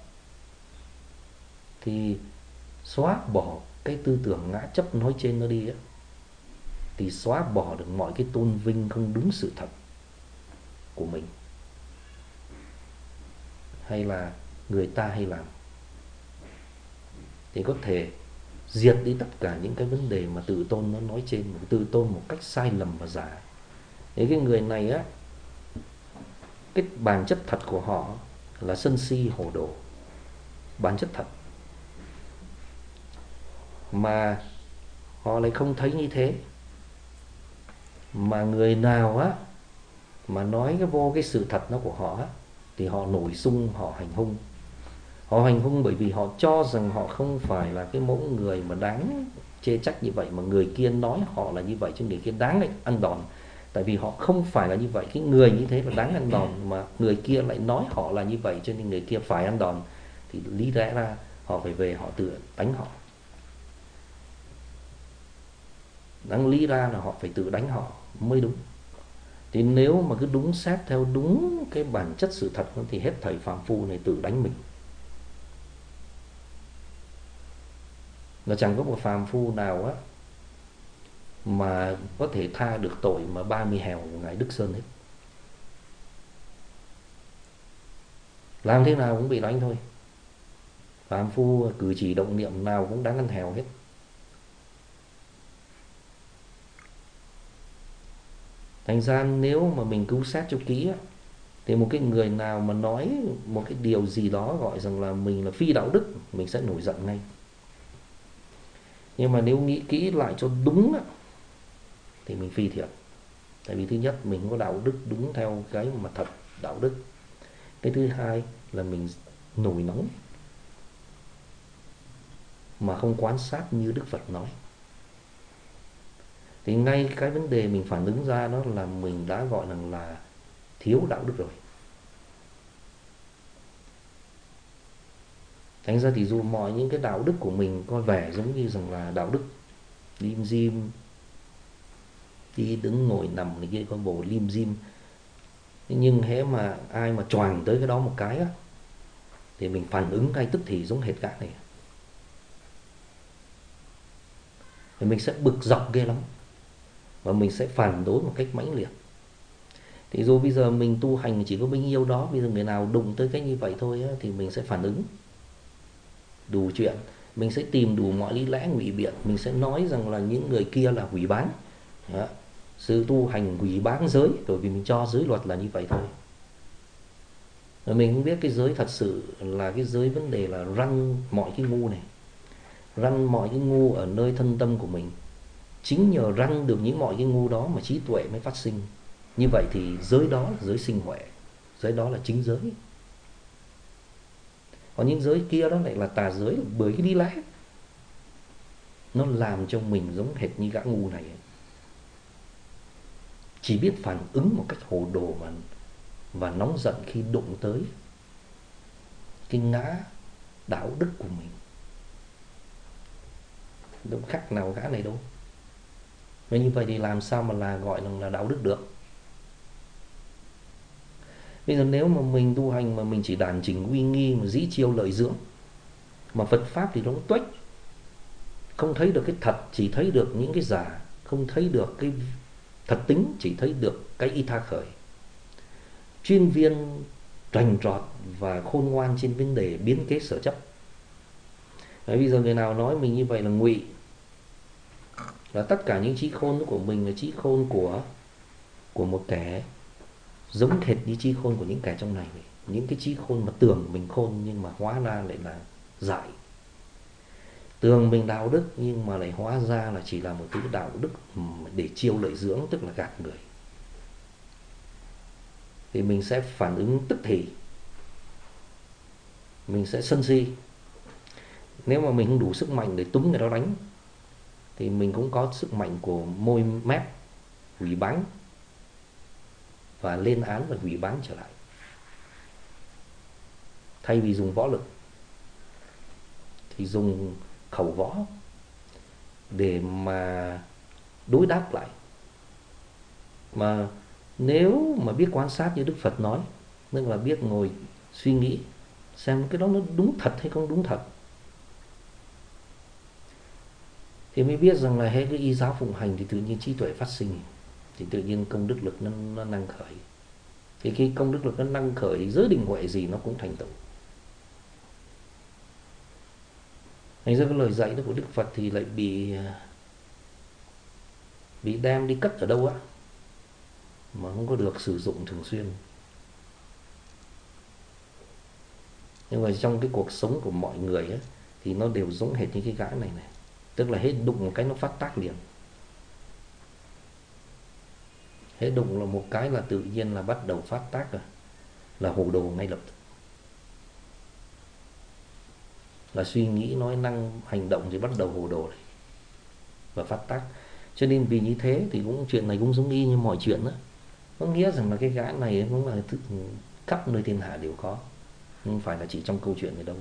thì xóa bỏ cái tư tưởng ngã chấp nói trên nó đi á, thì xóa bỏ được mọi cái tôn vinh không đúng sự thật của mình, hay là người ta hay làm. Thì có thể diệt đi tất cả những cái vấn đề mà tự tôn nó nói trên, tự tôn một cách sai lầm và giả. Thế cái người này á, cái bản chất thật của họ là sân si hồ đồ, bản chất thật, mà họ lại không thấy như thế. Mà người nào á mà nói cái vô cái sự thật nó của họ á, thì họ nổi xung, họ hành hung. Họ hành hung bởi vì họ cho rằng họ không phải là cái mẫu người mà đáng chê trách như vậy, mà người kia nói họ là như vậy cho người kia đáng ăn đòn. Tại vì họ không phải là như vậy, cái người như thế là đáng ăn đòn, mà người kia lại nói họ là như vậy cho nên người kia phải ăn đòn. Thì lý lẽ ra họ phải về họ tự đánh họ. Đáng lý ra là họ phải tự đánh họ mới đúng. Thì nếu mà cứ đúng xét theo đúng cái bản chất sự thật thì hết thảy phàm phu này tự đánh mình. Là chẳng có một phàm phu nào á mà có thể tha được tội mà 30 hèo của ngài Đức Sơn hết. Làm thế nào cũng bị đánh thôi. Phàm phu cử chỉ động niệm nào cũng đáng ăn hèo hết. Thành ra nếu mà mình cứu xét cho kỹ á, thì một cái người nào mà nói một cái điều gì đó gọi rằng là mình là phi đạo đức, mình sẽ nổi giận ngay. Nhưng mà nếu nghĩ kỹ lại cho đúng á, thì mình phi thiệt. Tại vì thứ nhất mình có đạo đức đúng theo cái mà thật đạo đức. Cái thứ hai là mình nổi nóng mà không quan sát như Đức Phật nói. Thì ngay cái vấn đề mình phản ứng ra đó là mình đã gọi là thiếu đạo đức rồi. Thành ra thì dù mọi những cái đạo đức của mình có vẻ giống như rằng là đạo đức lim dim, đi đứng ngồi nằm này kia con bộ lim dim, nhưng hễ mà ai mà choàng tới cái đó một cái á, thì mình phản ứng ngay tức thì giống hệt gã này. Thì mình sẽ bực dọc ghê lắm, và mình sẽ phản đối một cách mãnh liệt. Thì dù bây giờ mình tu hành chỉ có bấy nhiêu đó, bây giờ người nào đụng tới cái như vậy thôi á, thì mình sẽ phản ứng đủ chuyện. Mình sẽ tìm đủ mọi lý lẽ ngụy biện, mình sẽ nói rằng là những người kia là hủy bán đó. Sự tu hành hủy bán giới, bởi vì mình cho giới luật là như vậy thôi. Rồi mình không biết cái giới thật sự là cái giới vấn đề là răn mọi cái ngu này, răn mọi cái ngu ở nơi thân tâm của mình. Chính nhờ răn được những mọi cái ngu đó mà trí tuệ mới phát sinh. Như vậy thì giới đó là giới sinh huệ, giới đó là chính giới. Còn những giới kia đó lại là tà giới, bởi cái lý lẽ nó làm cho mình giống hệt như gã ngu này, chỉ biết phản ứng một cách hồ đồ và nóng giận khi đụng tới cái ngã đạo đức của mình. Đâu khác nào gã này đâu. Và như vậy thì làm sao mà là gọi là đạo đức được? Bây giờ nếu mà mình tu hành mà mình chỉ đàn chỉnh uy nghi, mà dĩ chiêu lợi dưỡng, mà Phật Pháp thì nó tuếch, không thấy được cái thật, chỉ thấy được những cái giả, không thấy được cái thật tính, chỉ thấy được cái y tha khởi. Chuyên viên trành trọt và khôn ngoan trên vấn đề biến kế sở chấp. Đấy, bây giờ người nào nói mình như vậy là ngụy, là tất cả những trí khôn của mình là trí khôn của một kẻ giống hệt như trí khôn của những kẻ trong này. Những cái trí khôn mà tưởng mình khôn nhưng mà hóa ra lại là dại. Tưởng mình đạo đức nhưng mà lại hóa ra là chỉ là một thứ đạo đức để chiêu lợi dưỡng, tức là gạt người. Thì mình sẽ phản ứng tức thì, mình sẽ sân si. Nếu mà mình không đủ sức mạnh để túm người đó đánh, thì mình cũng có sức mạnh của môi mép hủy báng và lên án và hủy báng trở lại. Thay vì dùng võ lực thì dùng khẩu võ để mà đối đáp lại. Mà nếu mà biết quan sát như Đức Phật nói, tức là biết ngồi suy nghĩ xem cái đó nó đúng thật hay không đúng thật, thì mới biết rằng là hết cái y giáo phụng hành thì tự nhiên trí tuệ phát sinh, thì tự nhiên công đức lực nó năng khởi. Thì khi công đức lực nó năng khởi thì giới định huệ gì nó cũng thành tựu. Thành ra cái lời dạy đó của Đức Phật thì lại bị đem đi cất ở đâu á, mà không có được sử dụng thường xuyên. Nhưng mà trong cái cuộc sống của mọi người á, thì nó đều giống hệt như cái gã này này. Tức là hết đụng một cái nó phát tác liền. Hết đụng là một cái là tự nhiên là bắt đầu phát tác rồi, là hồ đồ ngay lập tức. Là suy nghĩ, nói năng, hành động thì bắt đầu hồ đồ này, và phát tác. Cho nên vì như thế thì cũng chuyện này cũng giống y như mọi chuyện đó. Có nghĩa rằng là cái gã này cũng là khắp nơi thiên hạ đều có, không phải là chỉ trong câu chuyện này đâu.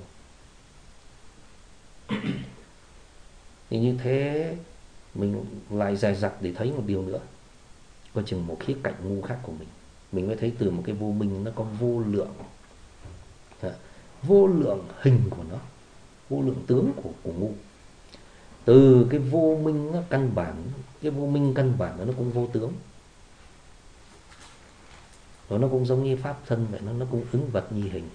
Thì như thế mình lại dài dặt để thấy một điều nữa, coi chừng một khía cạnh ngu khác của mình mới thấy từ một cái vô minh nó có vô lượng, vô lượng hình của nó, vô lượng tướng của ngu. Từ cái vô minh nó căn bản, cái vô minh căn bản nó cũng vô tướng, rồi nó cũng giống như pháp thân vậy, nó cũng ứng vật nhi hình,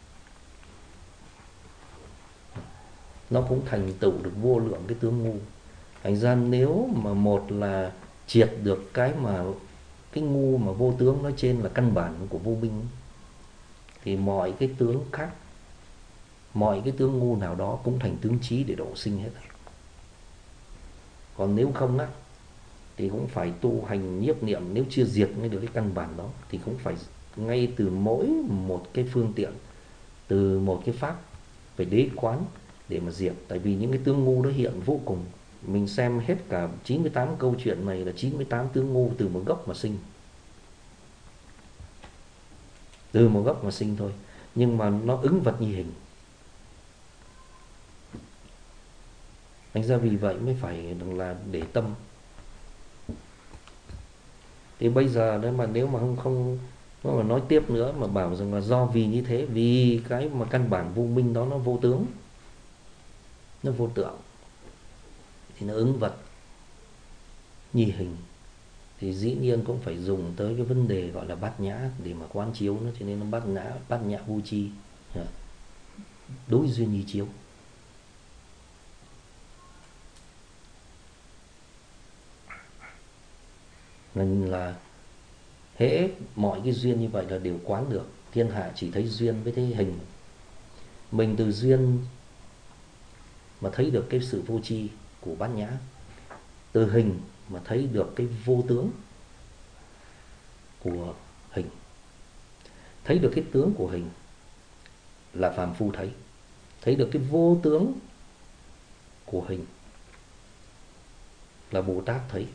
nó cũng thành tựu được vô lượng cái tướng ngu. Thành ra nếu mà một là triệt được cái ngu mà vô tướng nói trên là căn bản của vô minh, thì mọi cái tướng khác, mọi cái tướng ngu nào đó cũng thành tướng trí để độ sinh hết. Còn nếu không á, thì cũng phải tu hành nhiếp niệm, nếu chưa diệt ngay được cái căn bản đó thì cũng phải ngay từ mỗi một cái phương tiện, từ một cái pháp về đế quán để mà diệt. Tại vì những cái tướng ngu đó hiện vô cùng. Mình xem hết cả 98 câu chuyện này là 98 tướng ngu từ một gốc mà sinh. Từ một gốc mà sinh thôi. Nhưng mà nó ứng vật như hình. Thành ra vì vậy mới phải là để tâm. Thì bây giờ đấy mà nếu mà không mà nói tiếp nữa mà bảo rằng là do vì như thế, vì cái mà căn bản vô minh đó nó vô tướng, nó vô tượng, thì nó ứng vật nhi hình, thì dĩ nhiên cũng phải dùng tới cái vấn đề gọi là bát nhã để mà quán chiếu nó. Cho nên nó bát nhã vô tri, đối duyên nhi chiếu. Nên là hễ mọi cái duyên như vậy là đều quán được. Thiên hạ chỉ thấy duyên với thấy hình. Mình từ duyên mà thấy được cái sự vô tri của bát nhã, từ hình mà thấy được cái vô tướng của hình. Thấy được cái tướng của hình là phàm phu thấy. Thấy được cái vô tướng của hình là Bồ Tát thấy.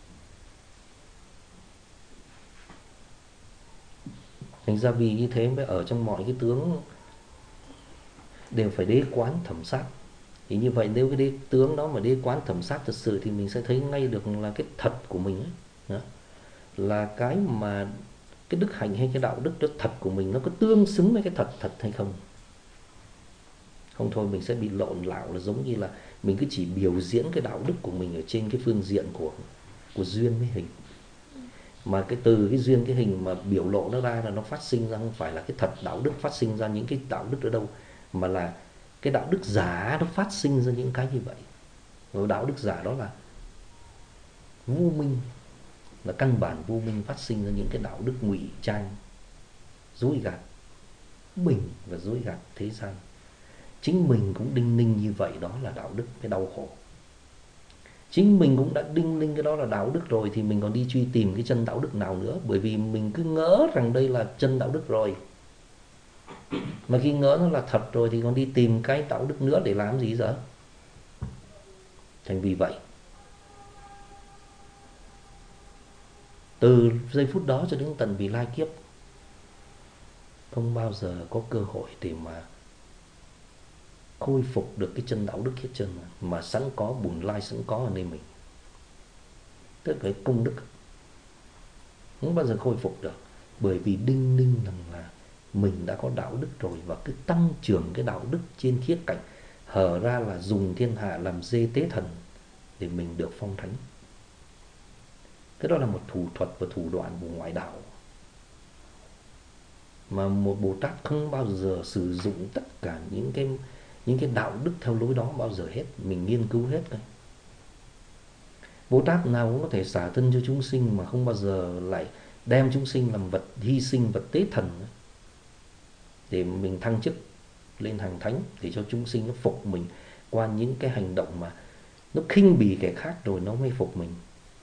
Thành ra vì như thế mới ở trong mọi cái tướng đều phải đế quán thẩm sát. Thì như vậy nếu cái đế tướng đó mà đế quán thẩm sát thật sự thì mình sẽ thấy ngay được là cái thật của mình ấy. Đó. Là cái mà cái đức hạnh hay cái đạo đức đó thật của mình nó có tương xứng với cái thật hay không. Không thôi mình sẽ bị lộn lạo, là giống như là mình cứ chỉ biểu diễn cái đạo đức của mình ở trên cái phương diện của duyên với hình. Mà cái từ cái duyên cái hình mà biểu lộ nó ra là nó phát sinh ra không phải là cái thật đạo đức phát sinh ra những cái đạo đức ở đâu, mà là cái đạo đức giả nó phát sinh ra những cái như vậy. Và đạo đức giả đó là vô minh, là căn bản vô minh phát sinh ra những cái đạo đức ngụy trang, dối gạt mình và dối gạt thế gian. Chính mình cũng đinh ninh như vậy, đó là đạo đức cái đau khổ. Chính mình cũng đã đinh ninh cái đó là đạo đức rồi thì mình còn đi truy tìm cái chân đạo đức nào nữa. Bởi vì mình cứ ngỡ rằng đây là chân đạo đức rồi. Mà khi ngỡ nó là thật rồi thì còn đi tìm cái đạo đức nữa để làm gì giờ? Thành vì vậy, từ giây phút đó cho đến tận vì lai kiếp, không bao giờ có cơ hội để mà khôi phục được cái chân đạo đức hết trơn mà sẵn có, bùn lai sẵn có ở nơi mình. Tức là cái công đức không bao giờ khôi phục được. Bởi vì đinh ninh rằng là mình đã có đạo đức rồi, và cứ tăng trưởng cái đạo đức trên khía cạnh hở ra là dùng thiên hạ làm dê tế thần để mình được phong thánh. Cái đó là một thủ thuật và thủ đoạn của ngoại đạo, mà một Bồ Tát không bao giờ sử dụng tất cả những cái đạo đức theo lối đó bao giờ hết. Mình nghiên cứu hết rồi. Bồ Tát nào cũng có thể xả thân cho chúng sinh mà không bao giờ lại đem chúng sinh làm vật hy sinh, vật tế thần để mình thăng chức lên hàng thánh, để cho chúng sinh nó phục mình qua những cái hành động mà nó khinh bỉ kẻ khác rồi nó mới phục mình.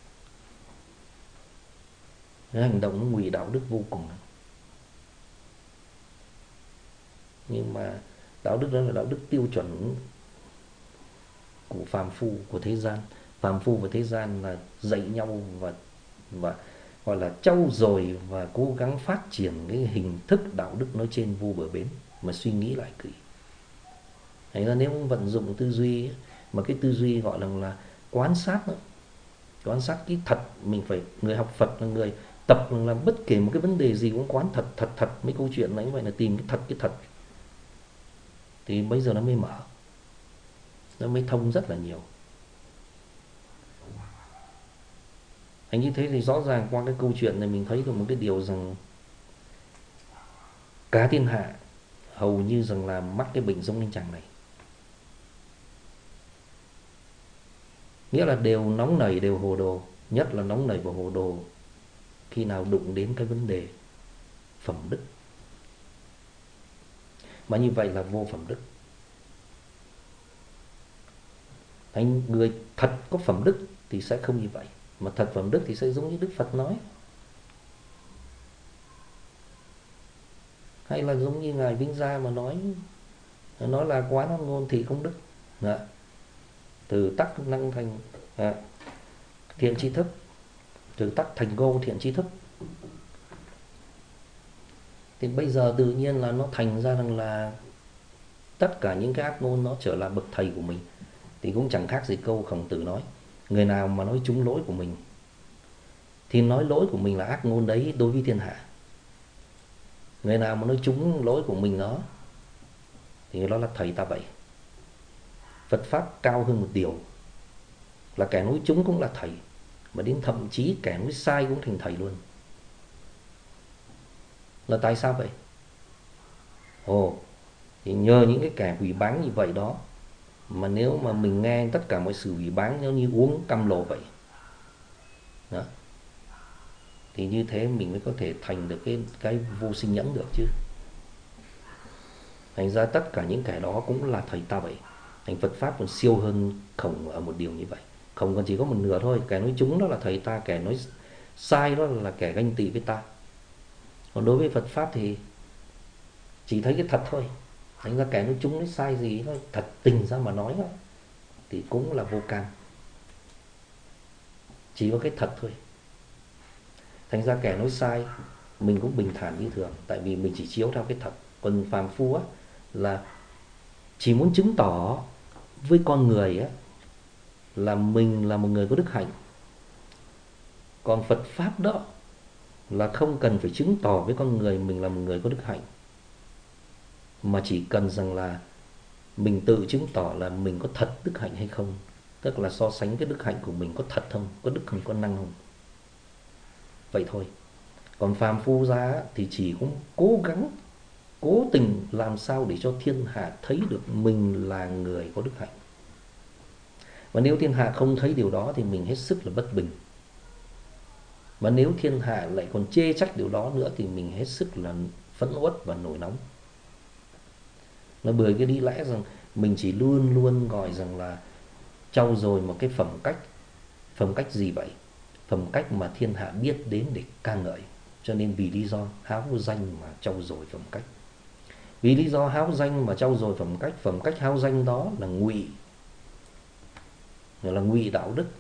Cái hành động nó ngụy đạo đức vô cùng. Nhưng mà đạo đức đó là đạo đức tiêu chuẩn của phàm phu, của thế gian. Phàm phu và thế gian là dạy nhau và gọi là trau dồi và cố gắng phát triển cái hình thức đạo đức nói trên vô bờ bến. Mà suy nghĩ lại kỹ, thành ra nếu vận dụng tư duy ấy, mà cái tư duy gọi là quan sát nữa, quan sát cái thật. Mình phải, người học Phật là người tập làm bất kể một cái vấn đề gì cũng quán thật. Mấy câu chuyện này như vậy là tìm cái thật thì bây giờ nó mới mở, nó mới thông rất là nhiều. Thành như thế thì rõ ràng qua cái câu chuyện này mình thấy được một cái điều rằng cả thiên hạ hầu như rằng là mắc cái bệnh giống anh chàng này. Nghĩa là đều nóng nảy, đều hồ đồ. Nhất là nóng nảy và hồ đồ khi nào đụng đến cái vấn đề phẩm đức. Mà như vậy là vô phẩm đức. Thành người thật có phẩm đức thì sẽ không như vậy. Mà thật phẩm đức thì sẽ giống như Đức Phật nói. Hay là giống như ngài Vinh Gia mà nói là quán ăn ngôn thị công đức. Đó. Từ tắc năng thành thiện tri thức, từ tắc thành ngô thiện tri thức. Thì bây giờ tự nhiên là nó thành ra rằng là tất cả những cái ác ngôn nó trở lại bậc thầy của mình. Thì cũng chẳng khác gì câu Khổng Tử nói, người nào mà nói trúng lỗi của mình thì nói lỗi của mình là ác ngôn đấy đối với thiên hạ. Người nào mà nói trúng lỗi của mình đó thì người đó là thầy ta vậy. Phật Pháp cao hơn một điều là kẻ nói trúng cũng là thầy, mà đến thậm chí kẻ nói sai cũng thành thầy luôn. Là tại sao vậy? Thì nhờ những cái kẻ hủy báng như vậy đó, mà nếu mà mình nghe tất cả mọi sự hủy báng giống như uống cam lồ vậy đó, thì như thế mình mới có thể thành được cái vô sinh nhẫn được chứ. Thành ra tất cả những kẻ đó cũng là thầy ta vậy. Thành Phật Pháp còn siêu hơn Khổng ở một điều như vậy. Khổng còn chỉ có một nửa thôi, kẻ nói trúng đó là thầy ta, kẻ nói sai đó là kẻ ganh tị với ta. Còn đối với Phật Pháp thì chỉ thấy cái thật thôi. Thành ra kẻ nói trúng nói sai gì nó thật tình ra mà nói đó, thì cũng là vô can. Chỉ có cái thật thôi. Thành ra kẻ nói sai mình cũng bình thản như thường, tại vì mình chỉ chiếu theo cái thật. Còn phàm phu á là chỉ muốn chứng tỏ với con người á là mình là một người có đức hạnh. Còn Phật Pháp đó là không cần phải chứng tỏ với con người mình là một người có đức hạnh, mà chỉ cần rằng là mình tự chứng tỏ là mình có thật đức hạnh hay không. Tức là so sánh cái đức hạnh của mình có thật không, có đức không, có năng không. Vậy thôi. Còn phàm phu ra thì chỉ cũng cố gắng, cố tình làm sao để cho thiên hạ thấy được mình là người có đức hạnh. Và nếu thiên hạ không thấy điều đó thì mình hết sức là bất bình. Và nếu thiên hạ lại còn chê trách điều đó nữa thì mình hết sức là phẫn uất và nổi nóng. Nó bởi cái lý lẽ rằng mình chỉ luôn luôn gọi rằng là trau dồi một cái phẩm cách. Phẩm cách gì vậy? Phẩm cách mà thiên hạ biết đến để ca ngợi. Cho nên vì lý do háo danh mà trau dồi phẩm cách. Vì lý do háo danh mà trau dồi phẩm cách. Phẩm cách háo danh đó là ngụy, là ngụy đạo đức,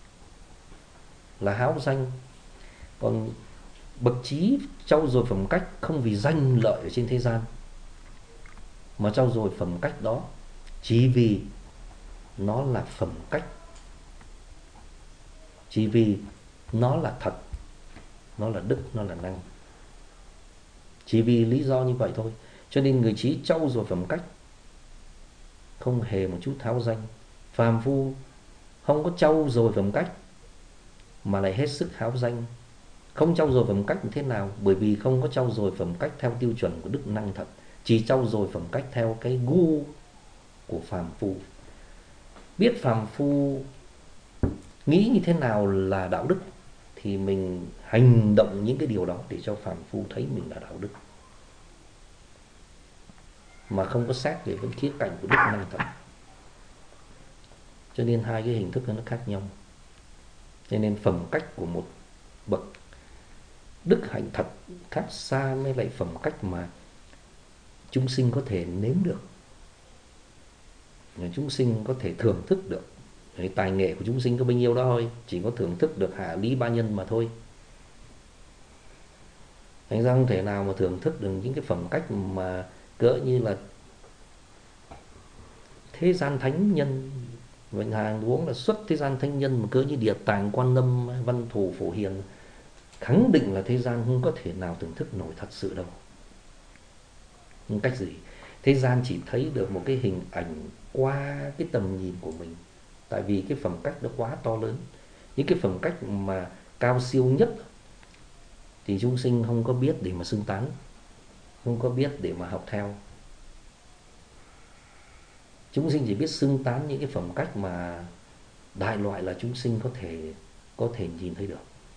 là háo danh. Còn bậc trí trau dồi phẩm cách không vì danh lợi ở trên thế gian, mà trau dồi phẩm cách đó chỉ vì nó là phẩm cách, chỉ vì nó là thật, nó là đức, nó là năng. Chỉ vì lý do như vậy thôi. Cho nên người trí trau dồi phẩm cách, không hề một chút háo danh. Phàm phu không có trau dồi phẩm cách mà lại hết sức háo danh. Không trau dồi phẩm cách như thế nào? Bởi vì không có trau dồi phẩm cách theo tiêu chuẩn của đức năng thật, chỉ trau dồi phẩm cách theo cái gu của phàm phu. Biết phàm phu nghĩ như thế nào là đạo đức thì mình hành động những cái điều đó để cho phàm phu thấy mình là đạo đức, mà không có xét về những khía cạnh của đức năng thật. Cho nên hai cái hình thức nó khác nhau. Cho nên phẩm cách của một bậc đức hạnh thật khác xa với lại phẩm cách mà chúng sinh có thể nếm được, chúng sinh có thể thưởng thức được. Tài nghệ của chúng sinh có bao nhiêu đó thôi, chỉ có thưởng thức được hạ lý ba nhân mà thôi. Thành ra không thể nào mà thưởng thức được những cái phẩm cách mà cỡ như là thế gian thánh nhân. Vậy hàng uống là xuất thế gian thánh nhân mà cỡ như Địa Tạng, Quan Âm, Văn Thù, Phổ Hiền, khẳng định là thế gian không có thể nào thưởng thức nổi thật sự đâu. Nhưng cách gì? Thế gian chỉ thấy được một cái hình ảnh qua cái tầm nhìn của mình. Tại vì cái phẩm cách nó quá to lớn. Những cái phẩm cách mà cao siêu nhất thì chúng sinh không có biết để mà xưng tán, không có biết để mà học theo. Chúng sinh chỉ biết xưng tán những cái phẩm cách mà đại loại là chúng sinh có thể nhìn thấy được.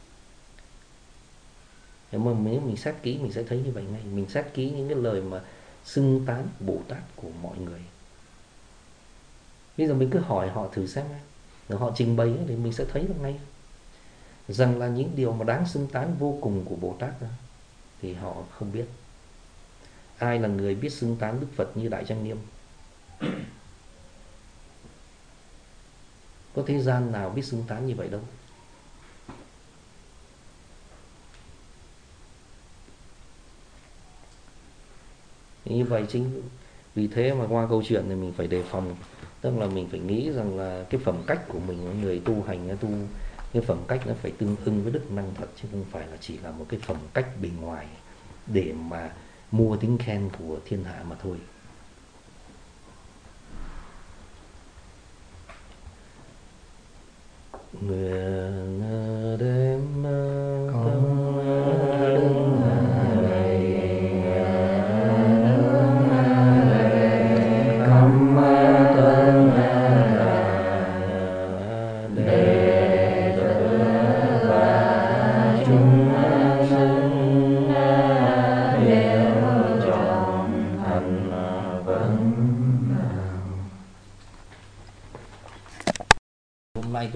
Nếu mà mình xét kỹ mình sẽ thấy như vậy ngay. Mình xét kỹ những cái lời mà xưng tán Bồ Tát của mọi người. Bây giờ mình cứ hỏi họ thử xem, rồi họ trình bày thì mình sẽ thấy được ngay rằng là những điều mà đáng xưng tán vô cùng của Bồ Tát thì họ không biết. Ai là người biết xưng tán Đức Phật như Đại Trang Nghiêm? Có thế gian nào biết xưng tán như vậy đâu. Như vậy chính vì thế mà qua câu chuyện này mình phải đề phòng, tức là mình phải nghĩ rằng là cái phẩm cách của mình, người tu hành tu, cái phẩm cách nó phải tương ưng với đức năng thật, chứ không phải là chỉ là một cái phẩm cách bề ngoài để mà mua tiếng khen của thiên hạ mà thôi. Nguyện đêm tâm đứng này căm tân đệ tử và chúng sinh đều trọn thành vấn. Hôm nay